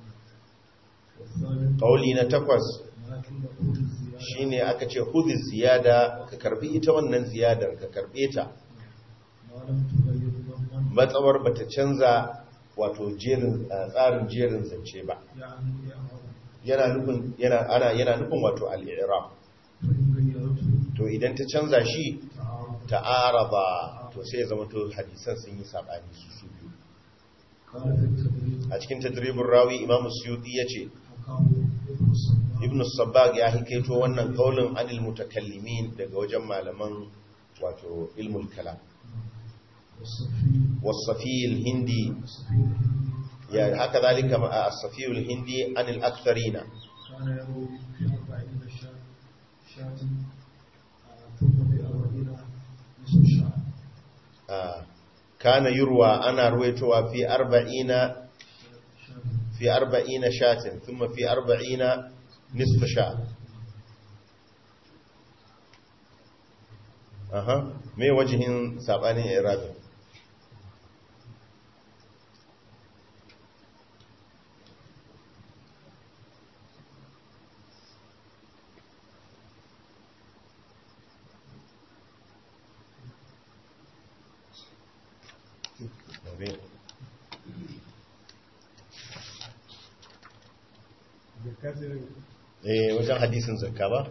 kauli na takwas shine aka ce hudu ziyada ka karbi ita wannan ziyadar ka karbe ta matsawar bata canza wato jerin tsarin jerin zance ba يعني إعراب yana nufin yana ana yana nufin wato al-i'rab فإن غيرته to idan ta canza shi تعارض ta'araba to sai ya zama to hadisan sun yi sabani su su biyu قال في التدريب a cikin tadribur rawi imamu suyuti yace حكاه ابن الصباح ibn sabbag ya hikaito wannan kaulin anil mutakallimin daga wajen malaman wato ilmul kalam والصفي wasafi al-hindi والصفي الهندي ya haka zalika ma as-safi al-hindi anil aktharina كان يروي في أربعين شاة شاة آه، ثم في أربعين نصف شاة ah, kana yurwa ana ruwaitowa fi arba'ina شاة fi arba'ina shatin thumma fi arba'ina nisf sha aha me wajihin sabanin irabi eh wajen hadisin zakka ba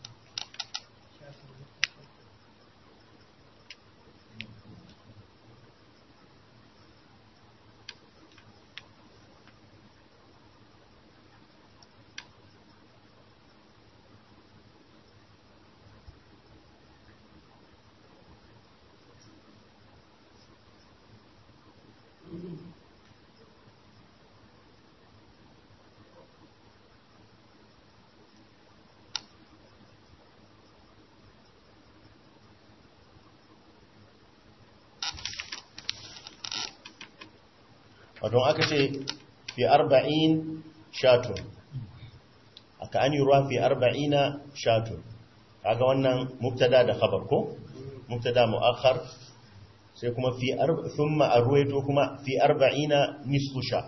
wato aka ce fi arba'in shatun aka an yi ruwa fi arba'ina shatun kaga wannan mubtada da khabar ko mubtada mu'akhar sai kuma fi thumma arwayto kuma fi arba'ina nisfu sha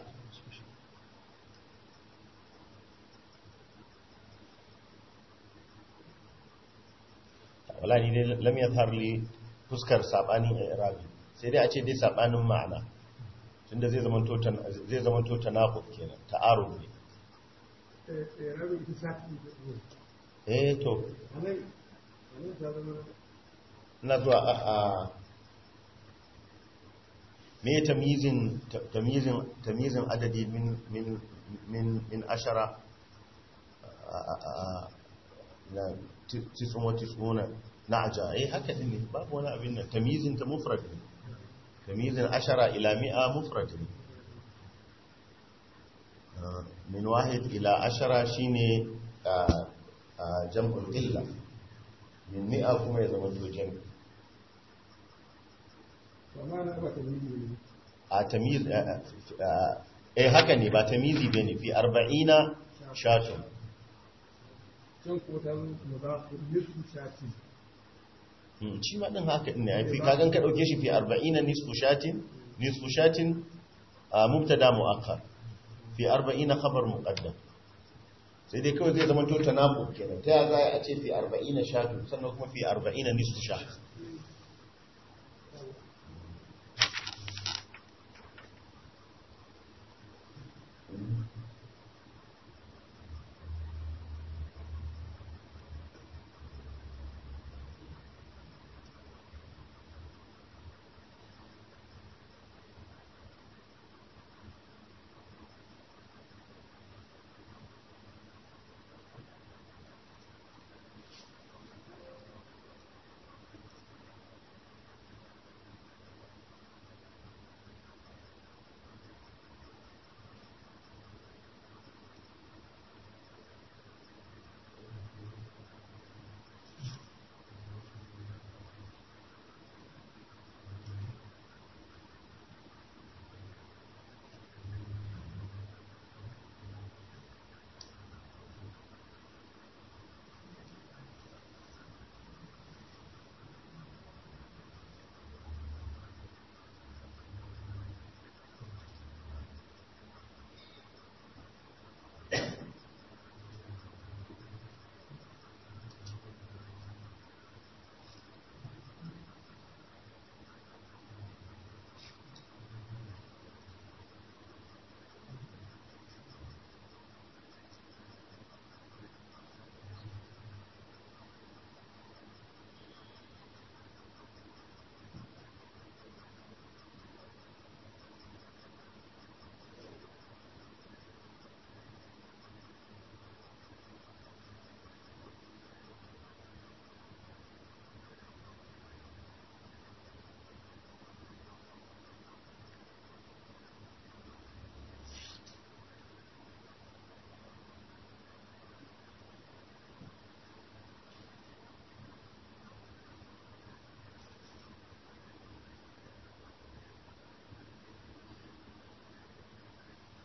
wala ni dai lam yadhhar li fuskar sabanin i'rabi sai dai a ce dai sabanin ma'ana tunda zai zama to zai zama to tanaqud kenan ta'arud ne eh rabi ita sati eh to anai anai ta zama ina zuwa a a me tamyizin tamyizin tamyizin adadi min min min min ashara na tisun wa tisuna na'ja eh haka din ne babu wani abin nan tamyizin ta mufrad ne tamyizin ashara ila mi'a mufrad ne min wahid ila ashara shine jam'ul illa min mi'a kuma ya zama to jam'i a tamiz eh haka ne ba tamizi bane fi arba'ina shatun can ko ta mudafu nisfu shati shi ma din haka din ne fi kagan ka dauke shi fi arba'ina nisfu shatin nisfu shatin mubtada muakhar fi arba'ina khabar muqaddam sai dai kawai zai zama to tanabu kenan ta ya za a ce fi arba'ina shatun sannan kuma fi arba'ina nisfu shat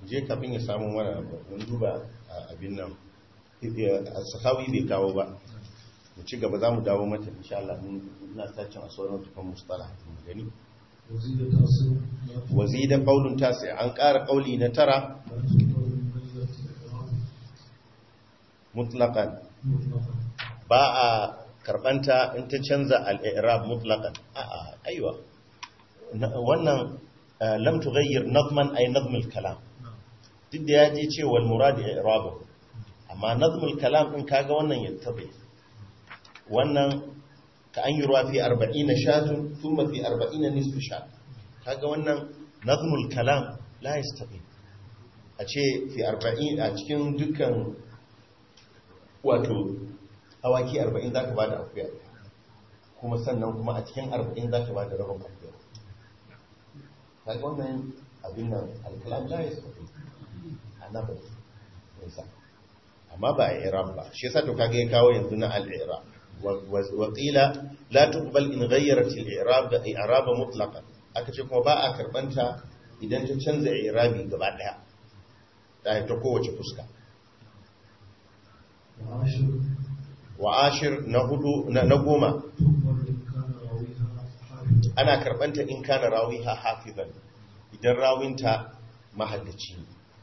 je kafin ya samu wani abu mun duba abin nan sahawi bai kawo ba mu ci gaba za mu dawo mata insha Allah ina tacin a sauran tukun mustala gani wazida qaulun tasi an ƙara qauli na tara mutlaqan ba a karbanta in ta canza al-i'rab mutlaqan a'a aiwa wannan lam tughayyir nazman ay nazm al-kalam duk da ya ce cewa al-murad i'rab amma nazm al-kalam din kaga wannan yattabi wannan ka an yi ruwa fi arba'in shatun thumma fi arba'in nisfu shat kaga wannan nazm al-kalam la yastabi a ce fi arba'in a cikin dukkan wato awaki arba'in zaka bada akuya kuma sannan kuma a cikin arba'in zaka bada rabin akuya kaga wannan abin nan al-kalam la yastafi annabi yasa amma ba i'rab ba shi yasa to kage ya kawo yanzu na al-i'rab wa qila la tuqbal in ghayyarat al-i'rab da i'rab mutlaqan aka ce kuma ba a karbanta idan ta canza i'rabi gaba daya da ta kowace fuska wa ashir na hudu na goma ana karbanta in kana rawiha hafizan idan rawinta mahaddaci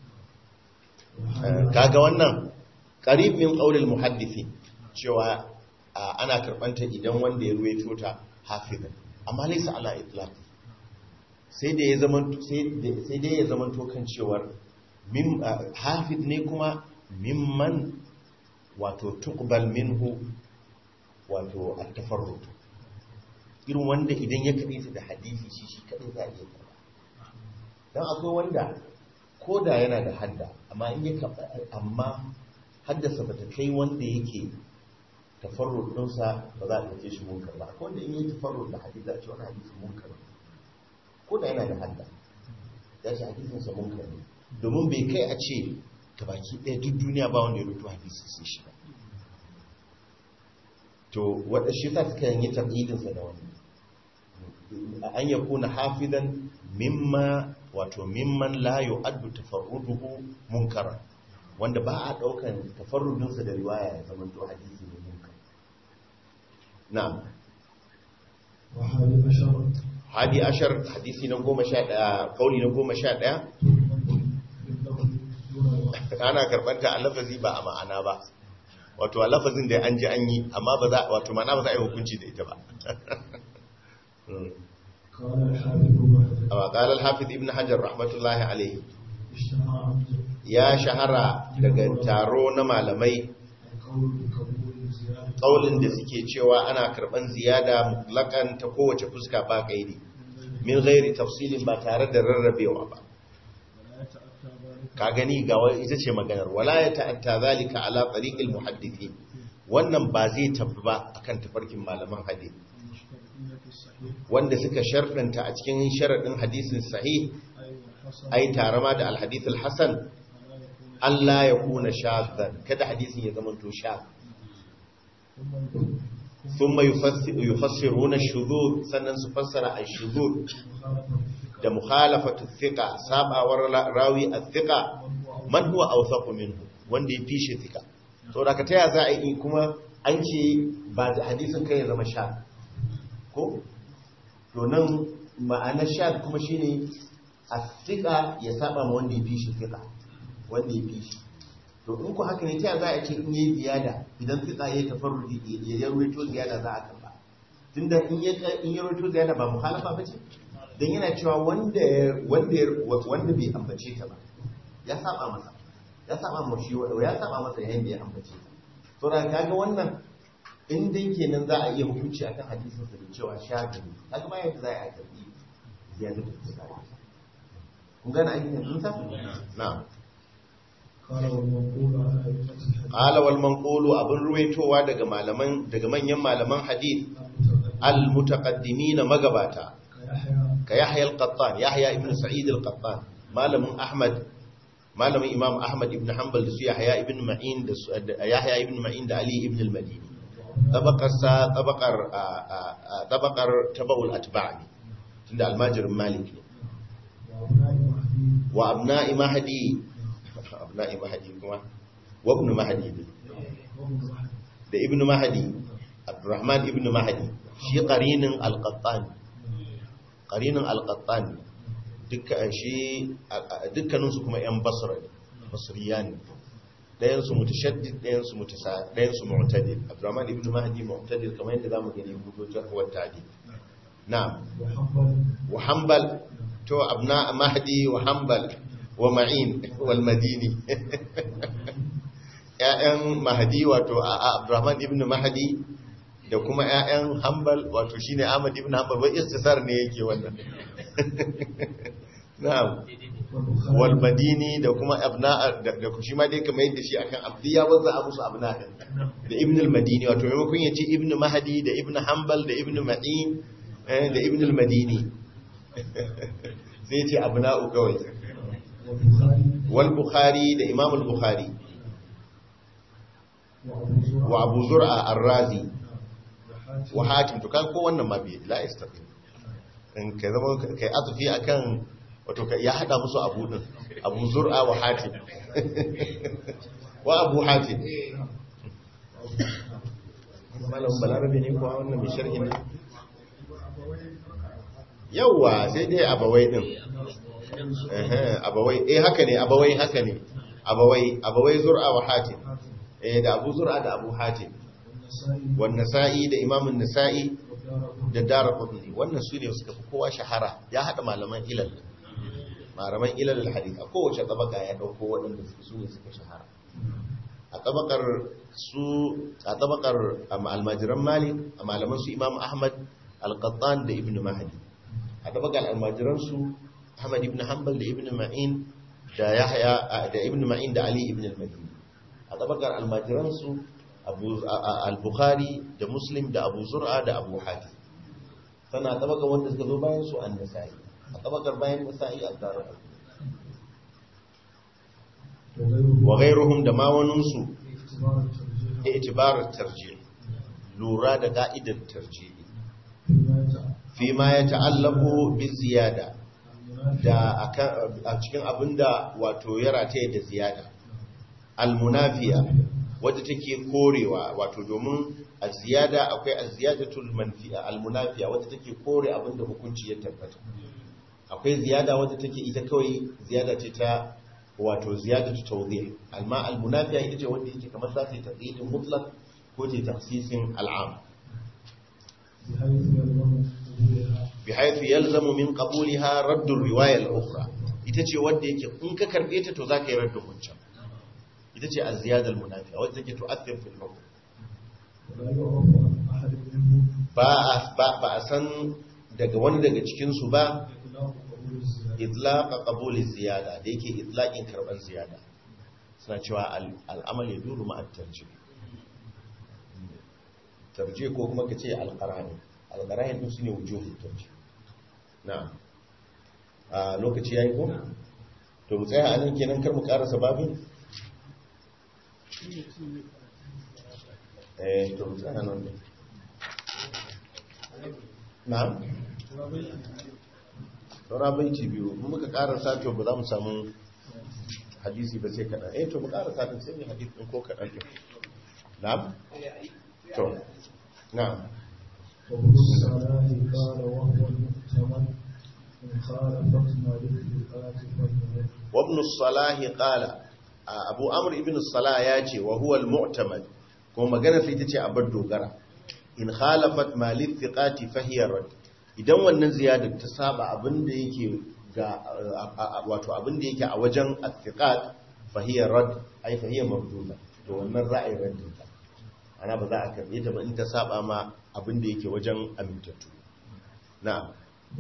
kaga wannan qarib min qaulil muhaddisi cewa ana karbanta idan wanda ya ruwaito ta hafizan amma laysa ala itlaq sai da ya zaman sai da ya zaman to kan cewar min hafiz ne kuma mimman wato tuqbal minhu wato at-tafarrud irin wanda idan ya kaɗe da hadisi shi shi kaɗai za a iya karɓa don akwai wanda ko da yana da hadda amma in ya karɓa amma haddasa ba ta kai wanda yake tafarrud ɗinsa ba za a ɗauke shi munkar ba akwai wanda in yi tafarrud da hadisi za a ce wani hadisi munkar ko da yana da hadda ya ce hadisinsa munkar ne domin bai kai a ce ta baki ɗaya duk duniya ba wanda ya rubuta hadisi sai shi ba to wadda shi ta suka yi taƙidinsa da wani an ya kuna hafizan mimma wato mimman la yu'addu tafarruduhu munkara wanda ba a daukan tafarrudinsa da riwaya ya zama to hadisi ne munkar na'am wa hadi ashar hadi ashar hadisi na goma sha ɗaya kauli na goma sha ɗaya ana karbanta a lafazi ba a ma'ana ba wato a lafazin da an ji an yi amma ba za wato ma'ana ba za a yi hukunci da ita ba a ƙalar hafiz ibn hajar rahmatullahi alaihi ya shahara daga taro na malamai ƙaulin da suke cewa ana karɓan ziyada mutlaƙan ta kowace fuska ba ƙaidi min gairi tafsilin ba tare da rarrabewa ba ka gani ga ita ce maganar wala ya ta'atta zalika ala tariqil muhaddithin wannan ba zai tabba ba akan tafarkin malaman hadisi wanda suka sharɗanta a cikin sharadin hadisin sahih ai tare ma da alhadith alhasan Allah ya kuna shadhan kada hadisin ya zama to shadh thumma yufassiruna ash-shudud sannan su fassara ash-shudud da mukhalafatu thiqa sabawar rawi al-thiqa man huwa awthaqu minhu wanda ya fishe thiqa to da ka taya za a yi kuma an ce ba da hadisin kai ya zama sha ko to nan ma'anar sha kuma shine al-thiqa ya saba ma wanda ya fishe thiqa wanda ya fishe to in ku haka ne taya za a ce in yi ziyada idan thiqa ya tafarrudi ya rawaito ziyada za a karba tunda in ya in ya rawaito ziyada ba mukhalafa bace don yana cewa wanda wanda bai ambace ta ba ya saba masa ya saba mu shi ya saba masa yayin da ya ambace ta to da kaga wannan in dai kenan za a iya hukunci akan hadisin sa da cewa shafi kaga ba yadda za a yi tafi ziyada ta tsaya kun gane aikin yanzu ta na'am qala wal manqulu abun ruwaitowa daga malaman daga manyan malaman hadith al mutaqaddimin magabata ka Yahya al-Qattan Yahya ibn Sa'id al-Qattan malamin Ahmad malamin Imam Ahmad ibn Hanbal da su Yahya ibn Ma'in da Yahya ibn Ma'in da Ali ibn al-Madini tabaqar sa tabaqar tabaqar tabaul atba'i tunda almajirin Malik ne wa abna'i mahdi abna'i mahdi kuma wa ibn mahdi da ibn mahdi abdurrahman ibn mahdi shi qarinin al-qattani qarinin al-qattani dukkan shi dukkaninsu kuma yan basra basriyan dayan su mutashaddid dayan su mutasa dayan su mu'tadil abdurrahman ibn mahdi mu'tadil kamar yadda zamu gani hudu jarh wa ta'dil na'am wa hanbal to abna mahdi wa hanbal wa ma'in wal madini ya'yan mahdi wato abdurrahman ibn mahdi da kuma ya'yan hanbal wato shine ahmad ibn hanbal wai istisar ne yake wannan na'am wal madini da kuma abna da shi ma dai kamar yadda shi akan abdiya wanda abu su abna da ibn al madini wato maimakon yace ibn mahdi da ibn hanbal da ibn ma'in da ibn al madini sai yace abna'u kawai wal bukhari da imam al bukhari wa abu zur'a ar-razi wa hatim to kan ko wannan ma bi la istaqim in kai zama kai azfi akan wato ya hada musu abu din abu zur'a wa hatim wa abu hatim malam balarabe ne ko wannan mai sharhi ne yawa sai dai abawai din eh abawai eh haka ne abawai haka ne abawai abawai zur'a wa hatim eh da abu zur'a da abu hatim wan nasa'i da imam an-nasa'i da daraqutni wannan su ne suka fi kowa shahara ya hada malaman ilal malaman ilal hadith a kowace tabaka ya dauko waɗanda su ne suka shahara a tabakar su a tabakar almajiran malik a malaman su imam ahmad al-qattan da ibn mahdi a tabakar almajiran su ahmad ibn hanbal da ibn ma'in da yahya da ibn ma'in da ali ibn al-madini a tabakar almajiran su al-bukhari da muslim da abu zur'a da abu hatim sana tabakar wanda suka zo bayan su an-nasa'i a tabakar bayan nasa'i al-darqutni wa ghayruhum da ma wanunsu itibar tarjih lura da ka'idar tarjih fi ma ya ta'allaqu bi ziyada da a cikin abinda wato ya rataye da ziyada al-munafiya wadda take korewa wato domin az-ziyada akwai az-ziyadatul manfi'a al-munafiya wadda take kore abinda hukunci ya tabbata akwai ziyada wadda take ita kawai ziyada ce ta wato ziyadatu tawdih alma al-munafiya ita ce wanda yake kamar za ta yi taqyidin mutlaq ko ta tafsisin al'am bihaythu yalzamu min qabulha radd ar-riwaya al-ukhra ita ce wanda yake in ka karbe ta to zaka yi raddin wancan ita ce az-ziyada al-munafiya wanda take tu'athir fil hukm ba ba ba san daga wani daga cikin su ba idlaqa qabuli ziyada da yake idlaqin karban ziyada suna cewa al'amal yaduru ma at-tarjih tarjih ko kuma kace al-qara'in al-qara'in din shine wujuhut tarjih na'am a lokaci yayi ko to mu tsaya anan kenan kar mu karasa babin eh to mu tsaya nan na'am saura baiti biyu in muka karasa to ba za mu samu hadisi ba sai kaɗan eh to mu karasa din sai mu hadisi ɗin ko kaɗan ɗin na'am to na'am وابن الصلاح قال أبو عمرو ابن الصلاح ياتي وهو المعتمد كما magana sai tace abar dogara in khalafat ma lithiqati fahiya rad idan wannan ziyadar ta saba abinda yake ga wato abinda yake a wajen athiqat fahiya rad ai fahiya marduda to wannan ra'ayin raddin ta ana ba za a karbe ta ba in ta saba ma abinda yake wajen amintattu na'am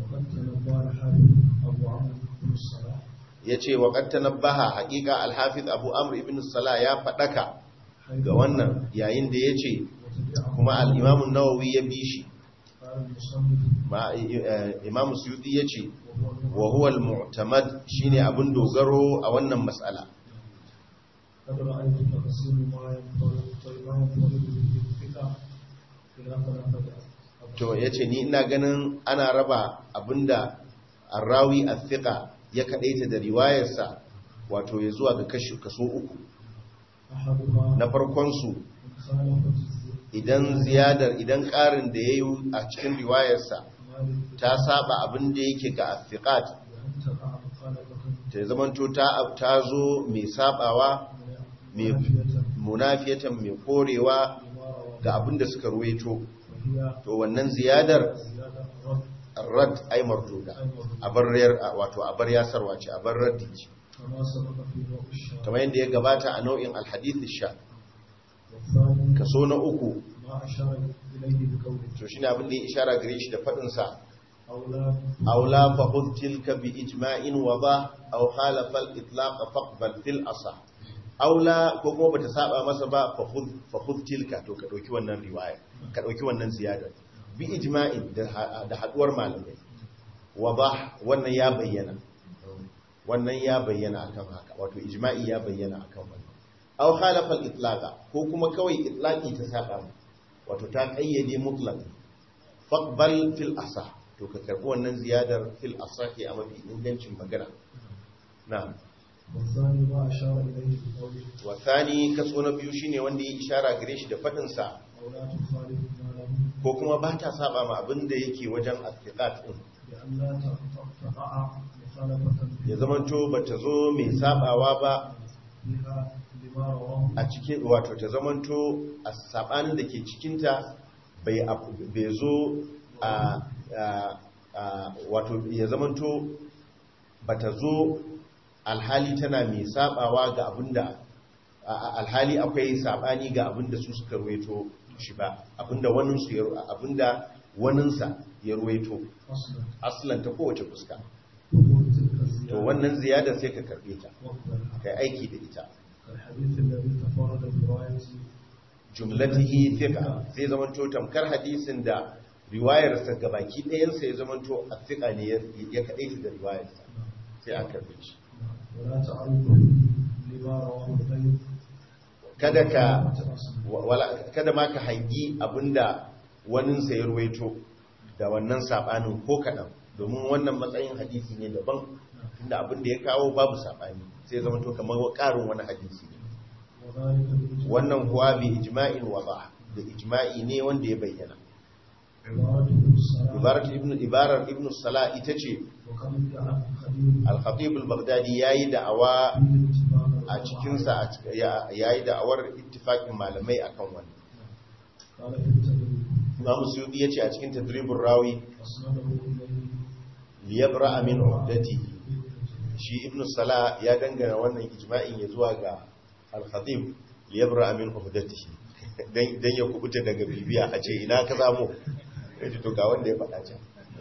yace wa qad tanabbaha haqiqa al-hafiz abu amr ibn salah ya fadaka ga wannan yayin da yace kuma al-imam an-nawawi ya bi shi ma imam suyuti yace wa huwa al-mu'tamad shine abun dogaro a wannan mas'ala to yace ni ina ganin ana raba abinda arrawi athiqa ya kadaita da riwayarsa wato ya zuwa ga kashi kaso uku na farkon su idan ziyadar idan karin da yayi a cikin riwayarsa ta saba abin da yake ga athiqat ta zamanto ta ta zo mai sabawa mai munafiyatan mai korewa ga abin da suka ruwaito to wannan ziyadar rad ay marduda abarriyar wato abar yasarwa ce abar raddi ce kamar yadda ya gabata a nau'in alhadith sha kaso na uku to shine abin da ya ishara gare shi da fadin sa aula fa khudh tilka bi ijma'in wa ba aw khalafa al-itlaq faqbal fil asah aula ko kuma bata saba masa ba fa khudh fa khudh tilka to ka dauki wannan riwaya ka dauki wannan ziyada bi ijma'in da haduwar malamai wa ba wannan ya bayyana wannan ya bayyana akan haka wato ijma'i ya bayyana akan wannan aw khalafa al-itlaq ko kuma kawai itlaqi ta saba wato ta kayyade mutlaq faqbal fil asah to ka karbi wannan ziyadar fil asah a mafi ingancin magana na'am wasani kaso na biyu shine wanda ya ishara gare shi da fadin sa ko kuma ba ta saba ma abin da yake wajen athiqat din ya zamanto bata zo mai sabawa ba a cikin wato ta zamanto a sabanin da ke cikinta bai bai zo a wato ya zamanto bata zo alhali tana mai sabawa ga abinda alhali akwai sabani ga abinda su suka ruwaito shi ba abinda wanin su ya abinda waninsa ya ruwaito aslan ta kowace fuska to wannan ziyada sai ka karbe ta kai aiki da ita jumlatihi thiqa sai zamanto tamkar hadisin da riwayar sa gabaki ɗayan sa ya zamanto athiqa ne ya kadaita da riwayar sa sai aka karbe shi kada ka wala kada ma ka hangi abinda wanin sa ya ruwaito da wannan sabanin ko kadan domin wannan matsayin hadisi ne daban tunda abinda ya kawo babu sabani sai zama to kamar karin wani hadisi ne wannan kuwa bi ijma'in wada da ijma'i ne wanda ya bayyana ibarat ibn ibarar ibn salah ita ce al-khatib al-baghdadi yayi da'awa a cikin sa yayi da'awar ittifaqin malamai akan wannan Imam Suyuti yace a cikin tadribur rawi liyabra min uhdatihi shi ibn salah ya dangana wannan ijma'in ya zuwa ga al-khatib liyabra min uhdatihi dan dan ya kubuta daga bibiya a ce ina ka samu yace to ga wanda ya faɗa can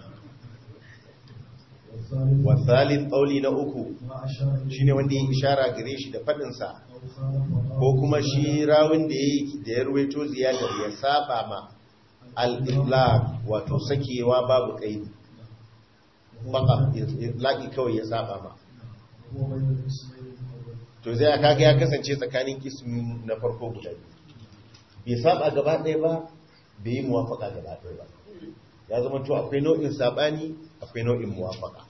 wa thalith qawli na uku shine wanda ya ishara gare shi da fadin sa ko kuma shi rawin da yayi da ya ruwaito ziyadar ya saba ma al-itlaq wato sakewa babu kaidi faka itlaqi kawai ya saba ma to zai kaga ya kasance tsakanin kismi na farko guda bai saba gaba ɗaya ba bai yi muwafaka gaba ɗaya ba ya zama to akwai nau'in sabani akwai nau'in muwafaka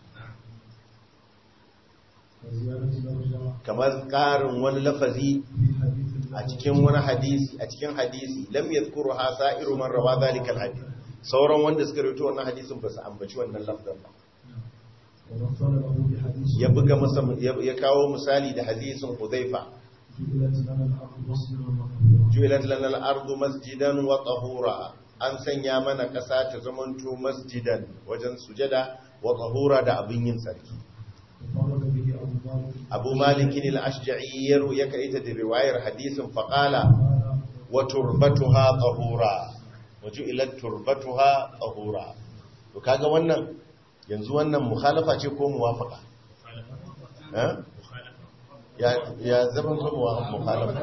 kamar ƙarin wani lafazi a cikin wani hadisi a cikin hadisi lam yadhkuru ha sa'iru man rawa zalika alhadith sauran wanda suka rawaito wannan hadisin ba su ambaci wannan lafzan ba ya buga masa ya kawo misali da hadisin Hudhaifa ju'ilat lana al-ardu masjidan wa tahura an sanya mana ƙasa ta zamanto masjidan wajen sujada wa tahura da abin yin sarki Abu Malik al-Ashja'i ya kaita da riwayar hadisin faqala wa turbatuha tahura waju'ilat turbatuha tahura to kaga wannan yanzu wannan mukhalafa ce ko muwafaqa eh ya ya zaman ko mukhalafa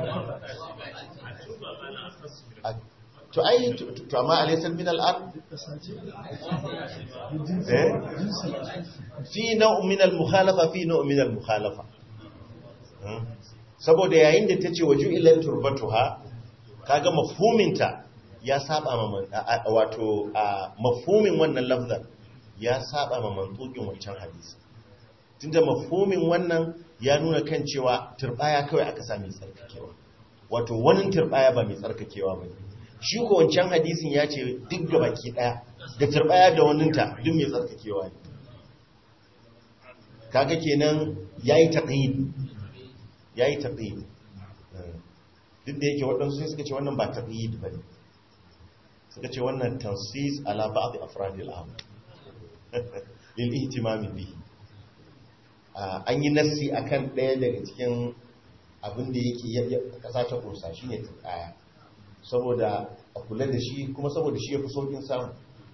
to ai to amma alaysa min al-ard eh fi naw' min al-mukhalafa fi naw' min al-mukhalafa saboda yayin da tace waju'ilat turbatuha kaga mafhuminta ya saba ma wato mafhumin wannan lafzan ya saba ma mantukin wancan hadisi tunda mafhumin wannan ya nuna kan cewa turbaya kawai aka sami tsarkakewa wato wani turbaya ba mai tsarkakewa ba shi ko wancan hadisin ya ce duk ga baki daya da turbaya da waninta duk mai tsarkakewa ne kaga kenan yayi taqyid yayi taqyid duk da yake waɗansu sai suka ce wannan ba taqyid bane suka ce wannan tansis ala ba'd afrad al-am lil ihtimam bihi an yi nassi akan ɗaya daga cikin abin da yake kasa ta kursa shine turbaya saboda a kula da shi kuma saboda shi yafi saukin samu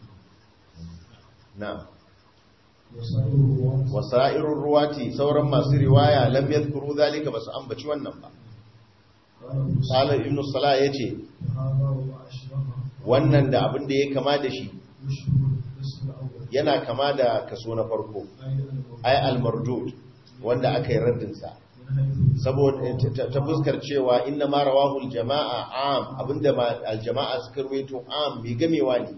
na'am wasa'irur ruwati sauran masu riwaya lam yadhkuru zalika basu ambaci wannan ba qala ibn salah yace wannan da abin da ya kama da shi yana kama da kaso na farko ay al-mardud wanda aka yi raddin sa saboda ta fuskar cewa inna ma rawahu al-jama'a am abinda al-jama'a suka ruwaito am mai gamewa ne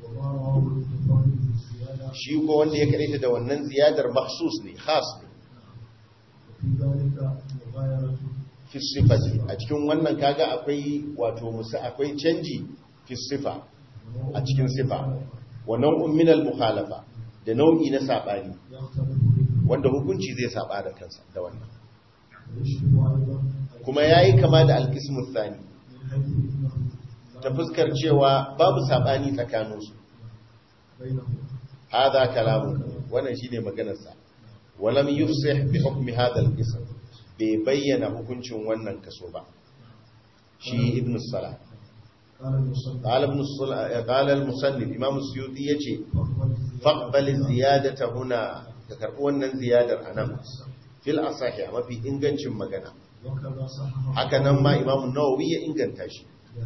shi ko wanda ya kadaita da wannan ziyadar mahsus ne khas ne fi sifati a cikin wannan kaga akwai wato musa akwai canji fi sifa a cikin sifa wannan umminal mukhalafa da nau'i na sabani wanda hukunci zai saba da kansa da wannan kuma yayi kama da al-qismu thani ta fuskar cewa babu sabani tsakaninsu hada kalamu wannan shine maganar sa walam yufsih bi hukmi hada al-qism bai bayyana hukuncin wannan kaso ba shi ibn salah qala ibn salah qala al-musannif imam as-suyuti yace faqbal az-ziyadata huna ka karbi wannan ziyadar anan fil asahi mafi ingancin magana haka nan ma imam an-nawawi ya inganta shi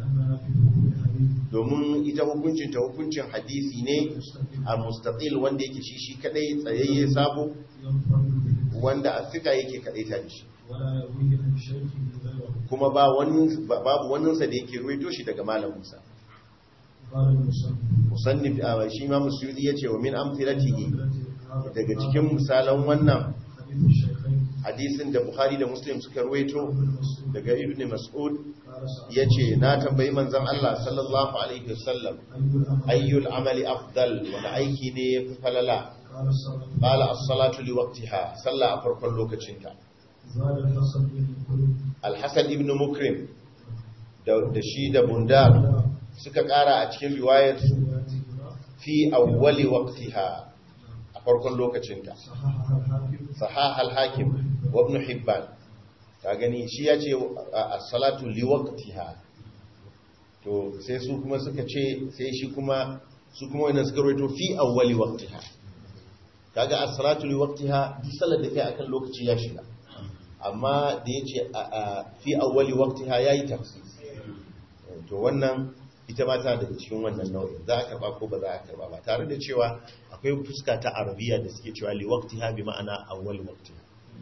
domin ita hukuncin ta hukuncin hadisi ne a mustaqil wanda yake shi shi kadai tsayayye sabo wanda a fika yake kadai ta shi kuma ba wani babu waninsa da yake ruwaito shi daga malaminsa musannif shi ma musyudi yace wa min amthilatihi daga cikin misalan wannan hadisin da Bukhari da Muslim suka ruwaito daga Ibn Mas'ud yace na tambayi manzon Allah sallallahu alaihi wasallam ayyul amali afdal wanda aiki ne yafi falala qala as-salatu li waqtiha salla a farkon lokacinta al-Hasan ibn Mukrim da shi da Bundar suka kara a cikin riwayar su fi awwali waqtiha a farkon lokacinta sahah al-Hakim wa ibn Hibban ta gani shi ya ce as-salatu li waqtiha to sai su kuma suka ce sai shi kuma su kuma wannan suka rawaito fi awwali waqtiha kaga as-salatu li waqtiha duk salat da kai akan lokaci ya shiga amma da yace fi awwali waqtiha yayi tafsis to wannan ita ma ta daga cikin wannan nau'in za a karba ko ba za a karba ba tare da cewa akwai fuska ta arabiya da suke cewa li waqtiha bi ma'ana awwal waqtiha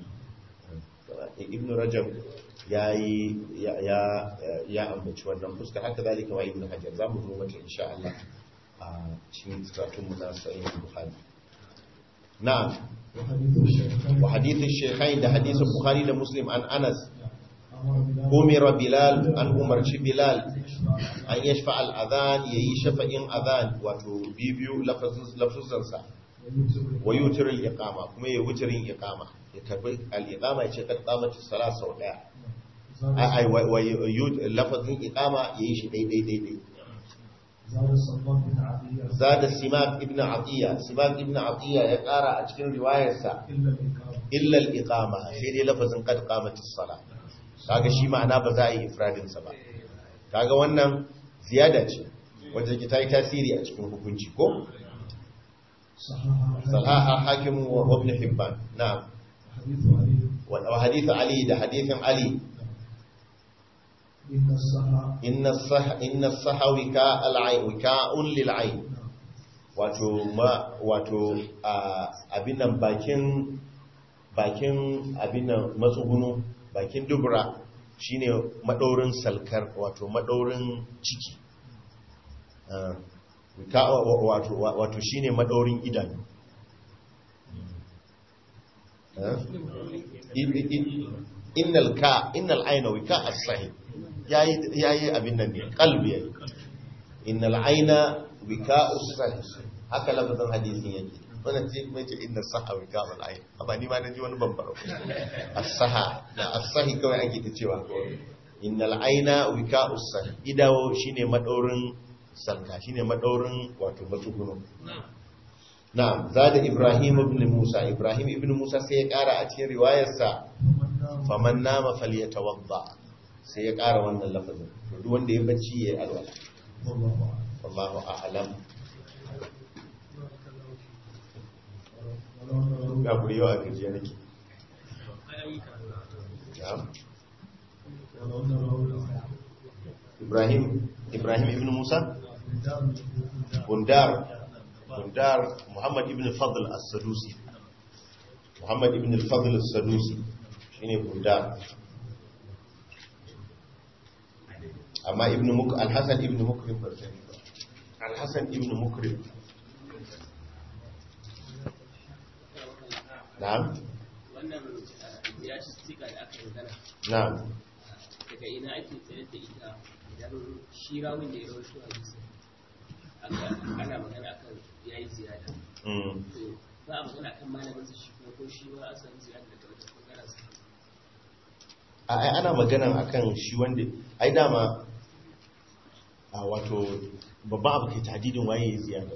ibn rajab yayi ya ya ya ambaci wannan fuska haka zalika wa ibn hajar zamu zo mata insha Allah a cikin karatun mu na sahih bukhari na'am wa hadith ash-shaykhain da hadith bukhari da muslim an anas umira bilal an umarci bilal an yashfa al-adhan yayi shafa'in adhan wato bibiyu lafzuzansa wa yutir al-iqama kuma yayi wutirin iqama ya karbi al-iqama yace kad qamati salat sau daya ai wa lafazin iqama yayi shi dai dai dai dai zada simak ibn atiya simak ibn atiya ya kara a cikin riwayarsa illa al-iqama sai dai lafazin kad qamati salat kaga shi ma'ana ba za a yi ifradin sa ba kaga wannan ziyada ce wanda ke tayi tasiri a cikin hukunci ko sahaha hakim wa ibn hibban na'am wa hadith ali da hadithin ali inna sah inna sahawika al-ayn wika'un lil-ayn wato ma wato abin nan bakin bakin abin nan matsugunu bakin dubura shine madaurin salkar wato madaurin ciki wato wato shine madaurin idanu innal ka innal aina wika as-sahih yayi yayi abin nan ne qalbi yayi innal aina wika as-sahih haka lafazin hadisin yake wannan ce mai ce inna saha wika al-ain amma ni ma naji wani bambara as-saha da as-sahih kawai ake ta cewa innal aina wika as-sahih idawo shine madaurin salka shine madaurin wato matsuguno na'am zada Ibrahim ibn Musa Ibrahim ibn Musa sai ya kara a cikin riwayarsa faman nama falyatawadda sai ya kara wannan lafazin to duk wanda ya bacci yayi alwala wallahu a'lam ga buri yau a gajiya nake Ibrahim Ibrahim ibn Musa Bundar Bundar Muhammad ibn Fadl as-Sadusi Muhammad ibn al-Fadl as-Sadusi shine Bundar amma ibn Muk al-Hasan ibn Mukrim al-Hasan ibn Mukrim na'am wannan ya ci tsika da aka yi magana na'am daga ina ake tsayar da ita idan shi rawun da ya rawaito a bisa ana magana akan yayi ziyada to ba a magana kan malamin sa shi ko shi ba a san ziyada daga wata bangaren sa ai ana magana akan shi wanda ai dama a wato babban abu ke tadidin waye yayi ziyada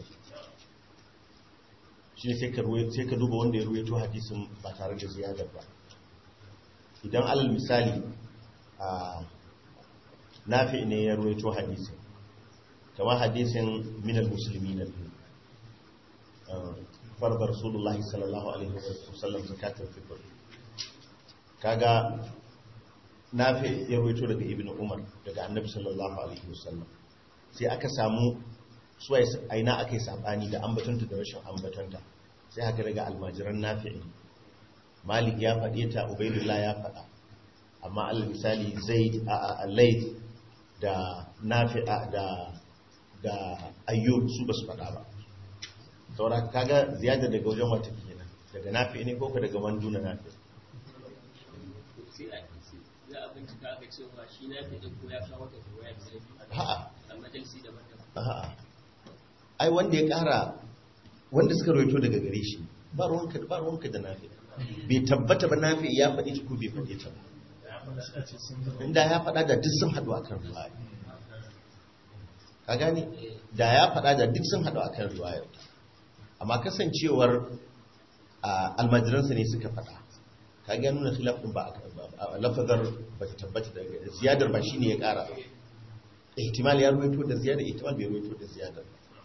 shi sai ka ruwaye sai ka duba wanda ya ruwaito hadisin ba tare da ziyada ba idan alal misali a nafi ne ya ruwaito hadisin kamar hadisin minal muslimin farda rasulullahi sallallahu alaihi wasallam zakatul fitr kaga nafi ya ruwaito daga ibnu umar daga annabi sallallahu alaihi wasallam sai aka samu suwai aina akai sabani da ambatanta da rashin ambatanta sai haka daga almajiran nafi'i malik ya faɗe ta ubaydullah ya faɗa amma al misali zaid al-layth da nafi'a da da ayyub su basu faɗa ba saboda kaga ziyada daga wajen wata kenan daga nafi ne ko ka daga manduna nafi sai a za a bincika aka cewa shi nafi din ko ya kawo ta ruwaya sai a'a a majalisi daban-daban a'a ai wanda ya kara wanda suka rawaito daga gare shi ba ruwanka ba ruwanka da nafi bai tabbata ba nafi ya faɗi ko bai faɗi ta ba inda ya faɗa da duk sun haɗu akan ruwaya ka gani da ya faɗa da duk sun haɗu akan ruwaya amma kasancewar almajiransa ne suka faɗa ka ga nuna khilafin ba a lafazar ba ta tabbata da ziyadar ba shine ya ƙara ba ihtimal ya ruwaito da ziyadar ihtimal bai ruwaito da ziyadar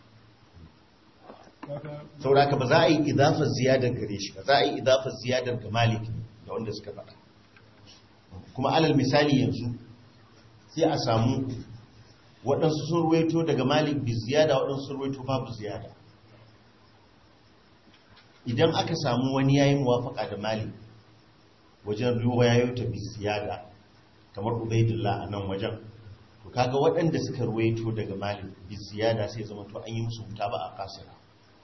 saboda ka ba za a yi idafar ziyadar gare shi ba za a yi idafar ziyadar ga malik da wanda suka faɗa kuma alal misali yanzu sai a samu waɗansu sun ruwaito daga malik bi ziyada waɗansu sun ruwaito babu ziyada idan aka samu wani yayin muwafaka da malik wajen riwayoyi ta bi ziyada kamar ubaidullah a nan wajen to kaga waɗanda suka ruwaito daga malik bi ziyada sai zama to an yi musu mutaba a kasira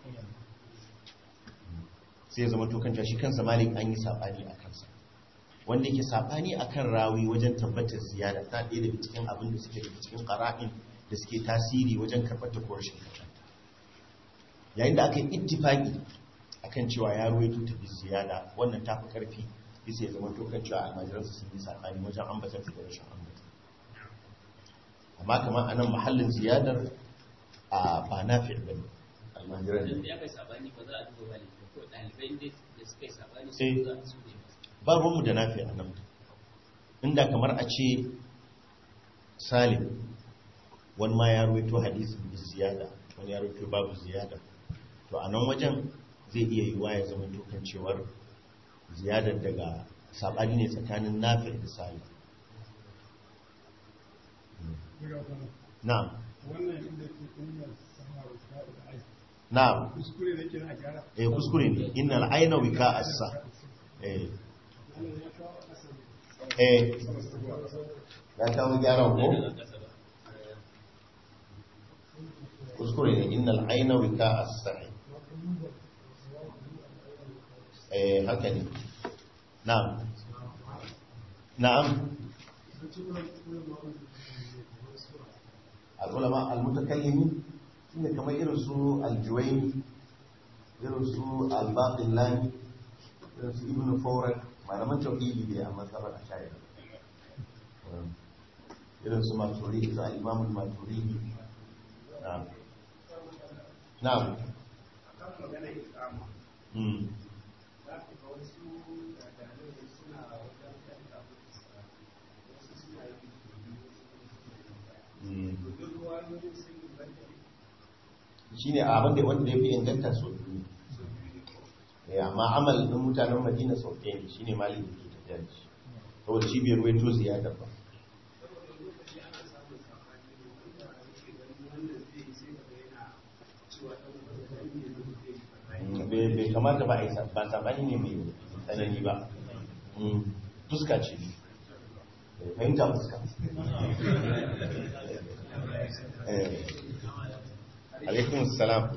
sai zama to kanta shi kansa malik an yi sabani a kansa wanda yake sabani akan rawi wajen tabbatar ziyada ta ɗaya daga cikin abin da suke daga cikin qara'in da suke tasiri wajen karɓar ta ko rashin karɓar yayin da aka yi ittifaqi akan cewa ya ruwaito ta bi ziyada wannan ta fi karfi bisa ya zama to kan cewa almajiransa sun yi sabani wajen ambatar ta da rashin ambata amma kamar anan mahallin ziyadar a ba nafi' bane almajiran da ya kai sabani ba za a duba malik ko dalibai da suka yi sabani su za su ne ba ruwanmu da nafi a nan inda kamar a ce salim wani ma ya ruwaito hadisin bi ziyada wani ya ruwaito babu ziyada to a nan wajen zai iya yiwuwa ya zama tokan cewar ziyadar daga sabani ne tsakanin nafi da salim na'am na'am kuskure da ke na gyara eh kuskure ne innal ayna wika as-sa eh eh ya kawo gyara ko kuskure ne innal ayna wika as-sa'i eh haka ne na'am na'am al'ulama al-mutakallimi shine kamar irin su al-juwayni irin su al-baqillani irin su ibn fawrak malaman tauhidi ne a mazhabar ash'ari irin su maturidi su al-imam al-maturidi na'am na'am mm shi ne abin da wanda ya fi inganta sau biyu ne amma amal ɗin mutanen madina sau ɗaya ne shi ne malin da ke tafiya da shi saboda shi bai ruwaito ziyadar ba bai kamata ba a yi ba sabani ne mai tsanani ba fuska ce fahimta fuska alaikun salam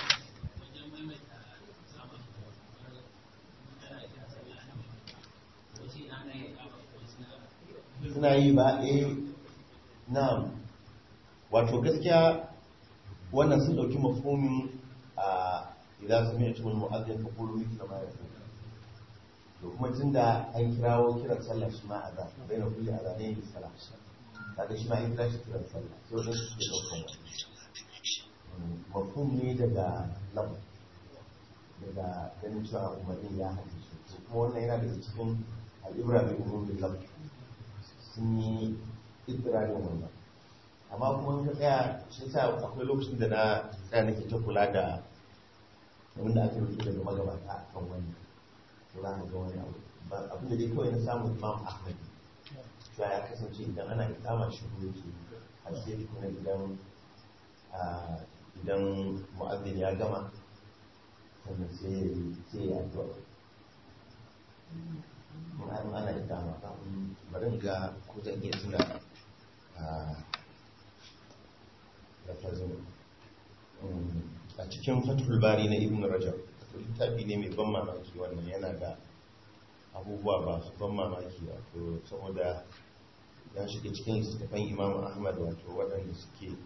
suna yi ba eh na wato gaskiya wannan sun dauki mafhumin a idan su mai cikin mu'azzin ka kulu miki da mai to kuma tunda an kirawo kiran sallah shi ma azan bai na kulli azanai ne sallah kaga shi ma an kira shi kiran sallah sai wannan su ke daukan wani mafhum ne daga lam daga ganin cewa umarnin ya haɗe shi kuma wannan yana daga cikin al'ibra mai umumin lam sun yi idirarin wannan amma kuma ka tsaya shi sa akwai lokacin da na tsaya nake ta kula da wanda aka rubuta daga magabata a kan wani kula ga wani abu abin da dai kawai na samun imam ahmad cewa ya kasance idan ana ikama shi yake har sai kuma idan idan mu'azzin ya gama sannan sai sai ya addu'a mun an ana ikama bari ga ko zan iya tuna lafazin a cikin fathul bari na ibn rajab littafi ne mai ban mamaki wannan yana da abubuwa ba su ban mamaki wato saboda ya shiga cikin littattafan imam ahmad wato waɗanda suke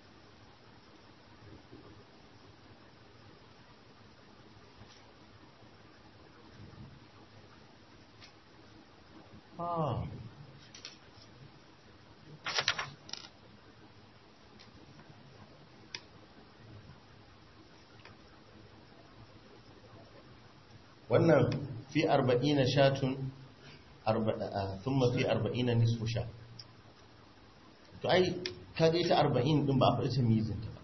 ah wannan fi arba'ina shatun thumma fi arba'ina nisfu sha to ai kaga ita arba'in din ba a faɗi tamyizin ta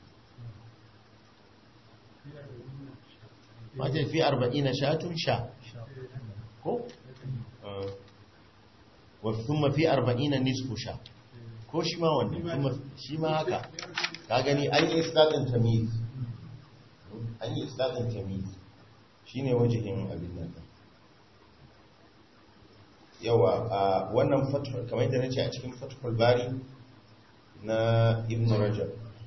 ba ta fi arba'ina shatun sha ko wa thumma fi arba'ina nisfu sha ko shi ma wannan shi ma haka ka gani an yi istatin tamyiz an yi istatin tamyiz shi ne wajihin abin nan yawa a wannan fatul kamar yadda na ce a cikin fatul bari na ibn rajab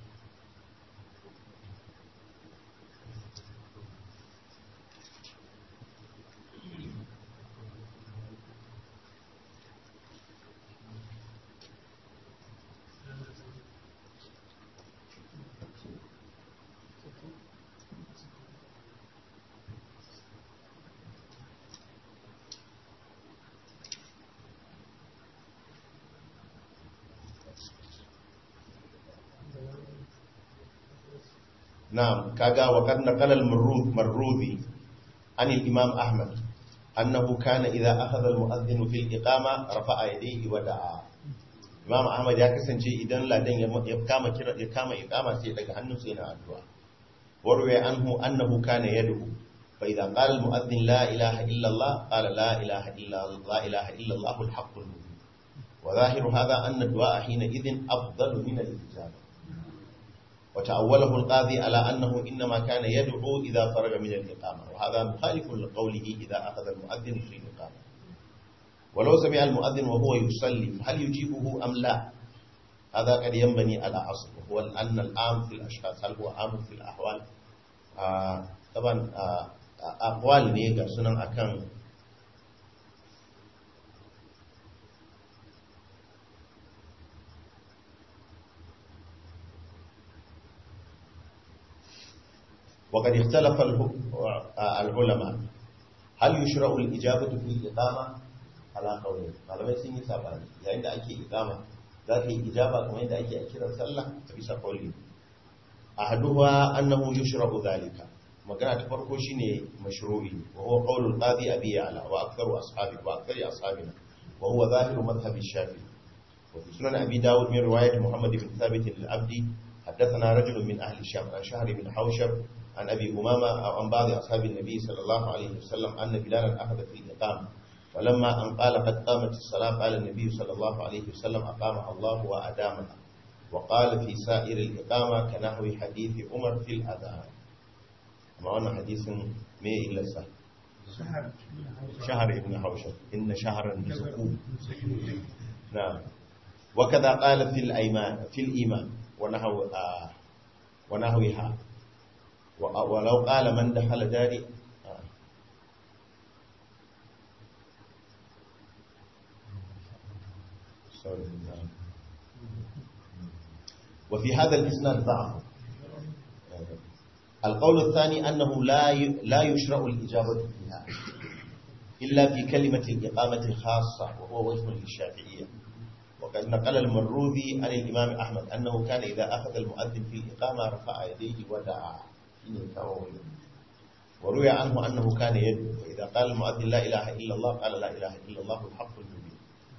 نعم كاغا وقد نقل المروذي عن الإمام أحمد أنه كان إذا أخذ المؤذن في الإقامة رفع يديه ودعا إمام أحمد يا كسنجي إذن لا دين يقام كرا يقام إقامة سيدك عنه سينا الدعاء وروي عنه أنه كان يدعو فإذا قال المؤذن لا إله إلا الله قال لا إله إلا لا إله إلا الله الحق المبين وظاهر هذا أن الدعاء حينئذ أفضل من الإجابة وتأوله القاضي على أنه إنما كان يدعو إذا فرغ من الإقامة وهذا مخالف لقوله إذا أخذ المؤذن في الإقامة ولو سمع المؤذن وهو يصلي هل يجيبه أم لا هذا قد ينبني على أصل وهو أن العام في الأشخاص هل هو عام في الأحوال آه طبعا آه أقوال نيجا سنن أكان وقد اختلف العلماء هل يشرع الإجابة في الإقامة على قولين malamai sun yi sabani yayin da ake iqama za ka yi ijaba kamar yadda ake a kiran sallah a bisa qawli ahaduha annahu yushra'u dhalika magana ta farko shine mashru'i wa huwa qawlu al-qadi abi ya'la wa aktharu ashabi wa akthari ashabina wa huwa zahiru madhhab ash-shafi'i wa fi sunan abi dawud min riwayat muhammad ibn thabit al-abdi حدثنا رجل من أهل الشام عن شهر بن حوشب عن أبي أمامة أو عن بعض أصحاب النبي صلى الله عليه وسلم أن بلالا أخذ في الإقامة فلما أن قال قد قامت الصلاة قال النبي صلى الله عليه وسلم أقامها الله وأدامها وقال في سائر الإقامة كنحو حديث عمر في الأذان ما أن حديث ما إلا سهل شهر ابن حوشب إن شهرا نزقوه نعم وكذا قال في الأيمان في الإيمان ونحو آه ونحوها ولو قال من دخل داري آه وفي هذا الإسناد ضعف. القول الثاني أنه لا لا يشرع الإجابة فيها إلا في كلمة الإقامة الخاصة وهو وجه للشافعية. وقد نقل المروذي عن الإمام أحمد أنه كان إذا أخذ المؤذن في الإقامة رفع يديه ودعا. وروي عنه أنه كان يدعو وإذا قال المؤذن لا إله إلا الله قال لا إله إلا الله الحق المبين.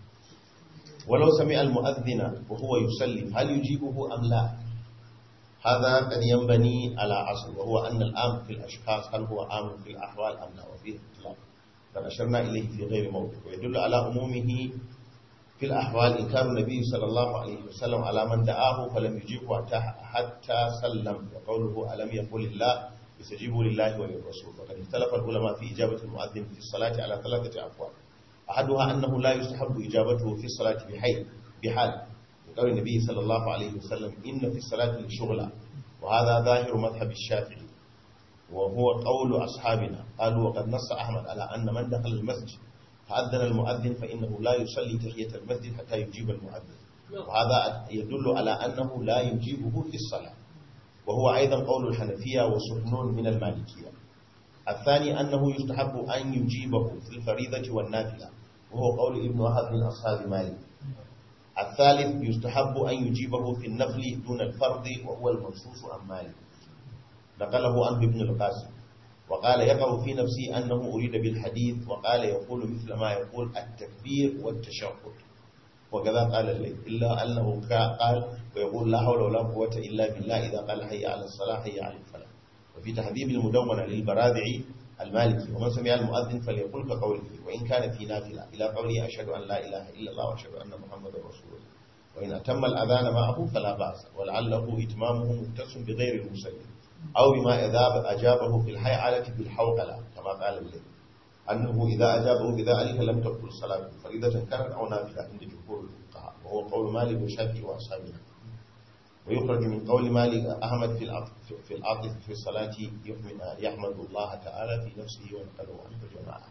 ولو سمع المؤذن وهو يسلم هل يجيبه أم لا؟ هذا قد ينبني على أصل وهو أن الآن في الأشخاص هل هو عام في الأحوال أم لا وفيه اختلاف قد أشرنا إليه في غير موضع ويدل على عمومه في الأحوال إنكار النبي صلى الله عليه وسلم على من دعاه فلم يجيبه حتى سلم وقوله ألم يقل الله يستجيبوا لله وللرسول. وقد اختلف العلماء في إجابة المؤذن في الصلاة على ثلاثة أقوال أحدها أنه لا يستحب إجابته في الصلاة بحال بحال قول النبي صلى الله عليه وسلم إن في الصلاة لشغلا وهذا ظاهر مذهب الشافعي وهو قول أصحابنا قالوا وقد نص أحمد على أن من دخل المسجد فأذن المؤذن فإنه لا يصلي تحية المسجد حتى يجيب المؤذن وهذا يدل على أنه لا يجيبه في الصلاة وهو أيضا قول الحنفية وسحنون من المالكية. الثاني أنه يستحب أن يجيبه في الفريضة والنافلة وهو قول ابن وهب من أصحاب مالك. الثالث يستحب أن يجيبه في النفل دون الفرض وهو المنصوص عن مالك نقله عنه ابن القاسم وقال يقع في نفسي أنه أريد بالحديث وقال يقول مثل ما يقول التكبير والتشهد وكذا قال الليل إلا أنه قال ويقول لا حول ولا قوة إلا بالله إذا قال حي على الصلاة حي على الفلاح. وفي تحذيب المدونة للبراذعي المالكي ومن سمع المؤذن فليقول كقوله وإن كان في نافلة إلى قوله أشهد أن لا إله إلا الله وأشهد أن محمد رسول الله وإن أتم الأذان معه فلا بأس ولعله إتمامه مختص بغير المسلم أو بما إذا أجابه في الحيعلة بالحوقلة كما قال الليل أنه إذا أجابه بذلك لم تبطل الصلاة فريضة كانت أو نافلة عند جمهور الفقهاء وهو قول مالك والشافعي وأصحابه. ويخرج من قول مالك أحمد في العطف في العطف في الصلاة يحمد الله تعالى في نفسه ونقله عنه جماعة.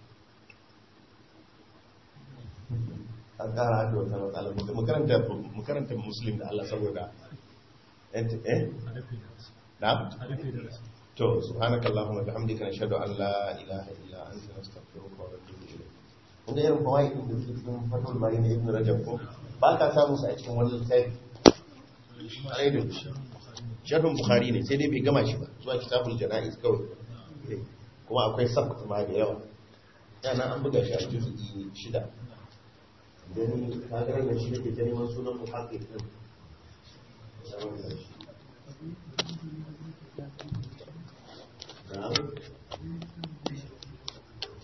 أذكر هذا وكان على مكرنت مكرنت مسلم الله سوى أنت إيه؟ نعم. تو سبحانك اللهم وبحمدك نشهد أن لا إله إلا أنت نستغفرك ونتوب إليك. kun ga irin fawaid din da suke cikin fatul bari na ibn rajab ko ba ka samu su a cikin wani littafi aidin sharhun bukhari ne sai dai bai gama shi ba zuwa kitabul janaiz kawai kuma akwai sabt ma da yawa yana an buga shi a juz'i shida dan ka ga da shi da ke neman sunan muhaqqiq din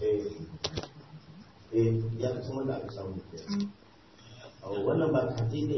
eh ya kasu wanda aka samu wannan ba ta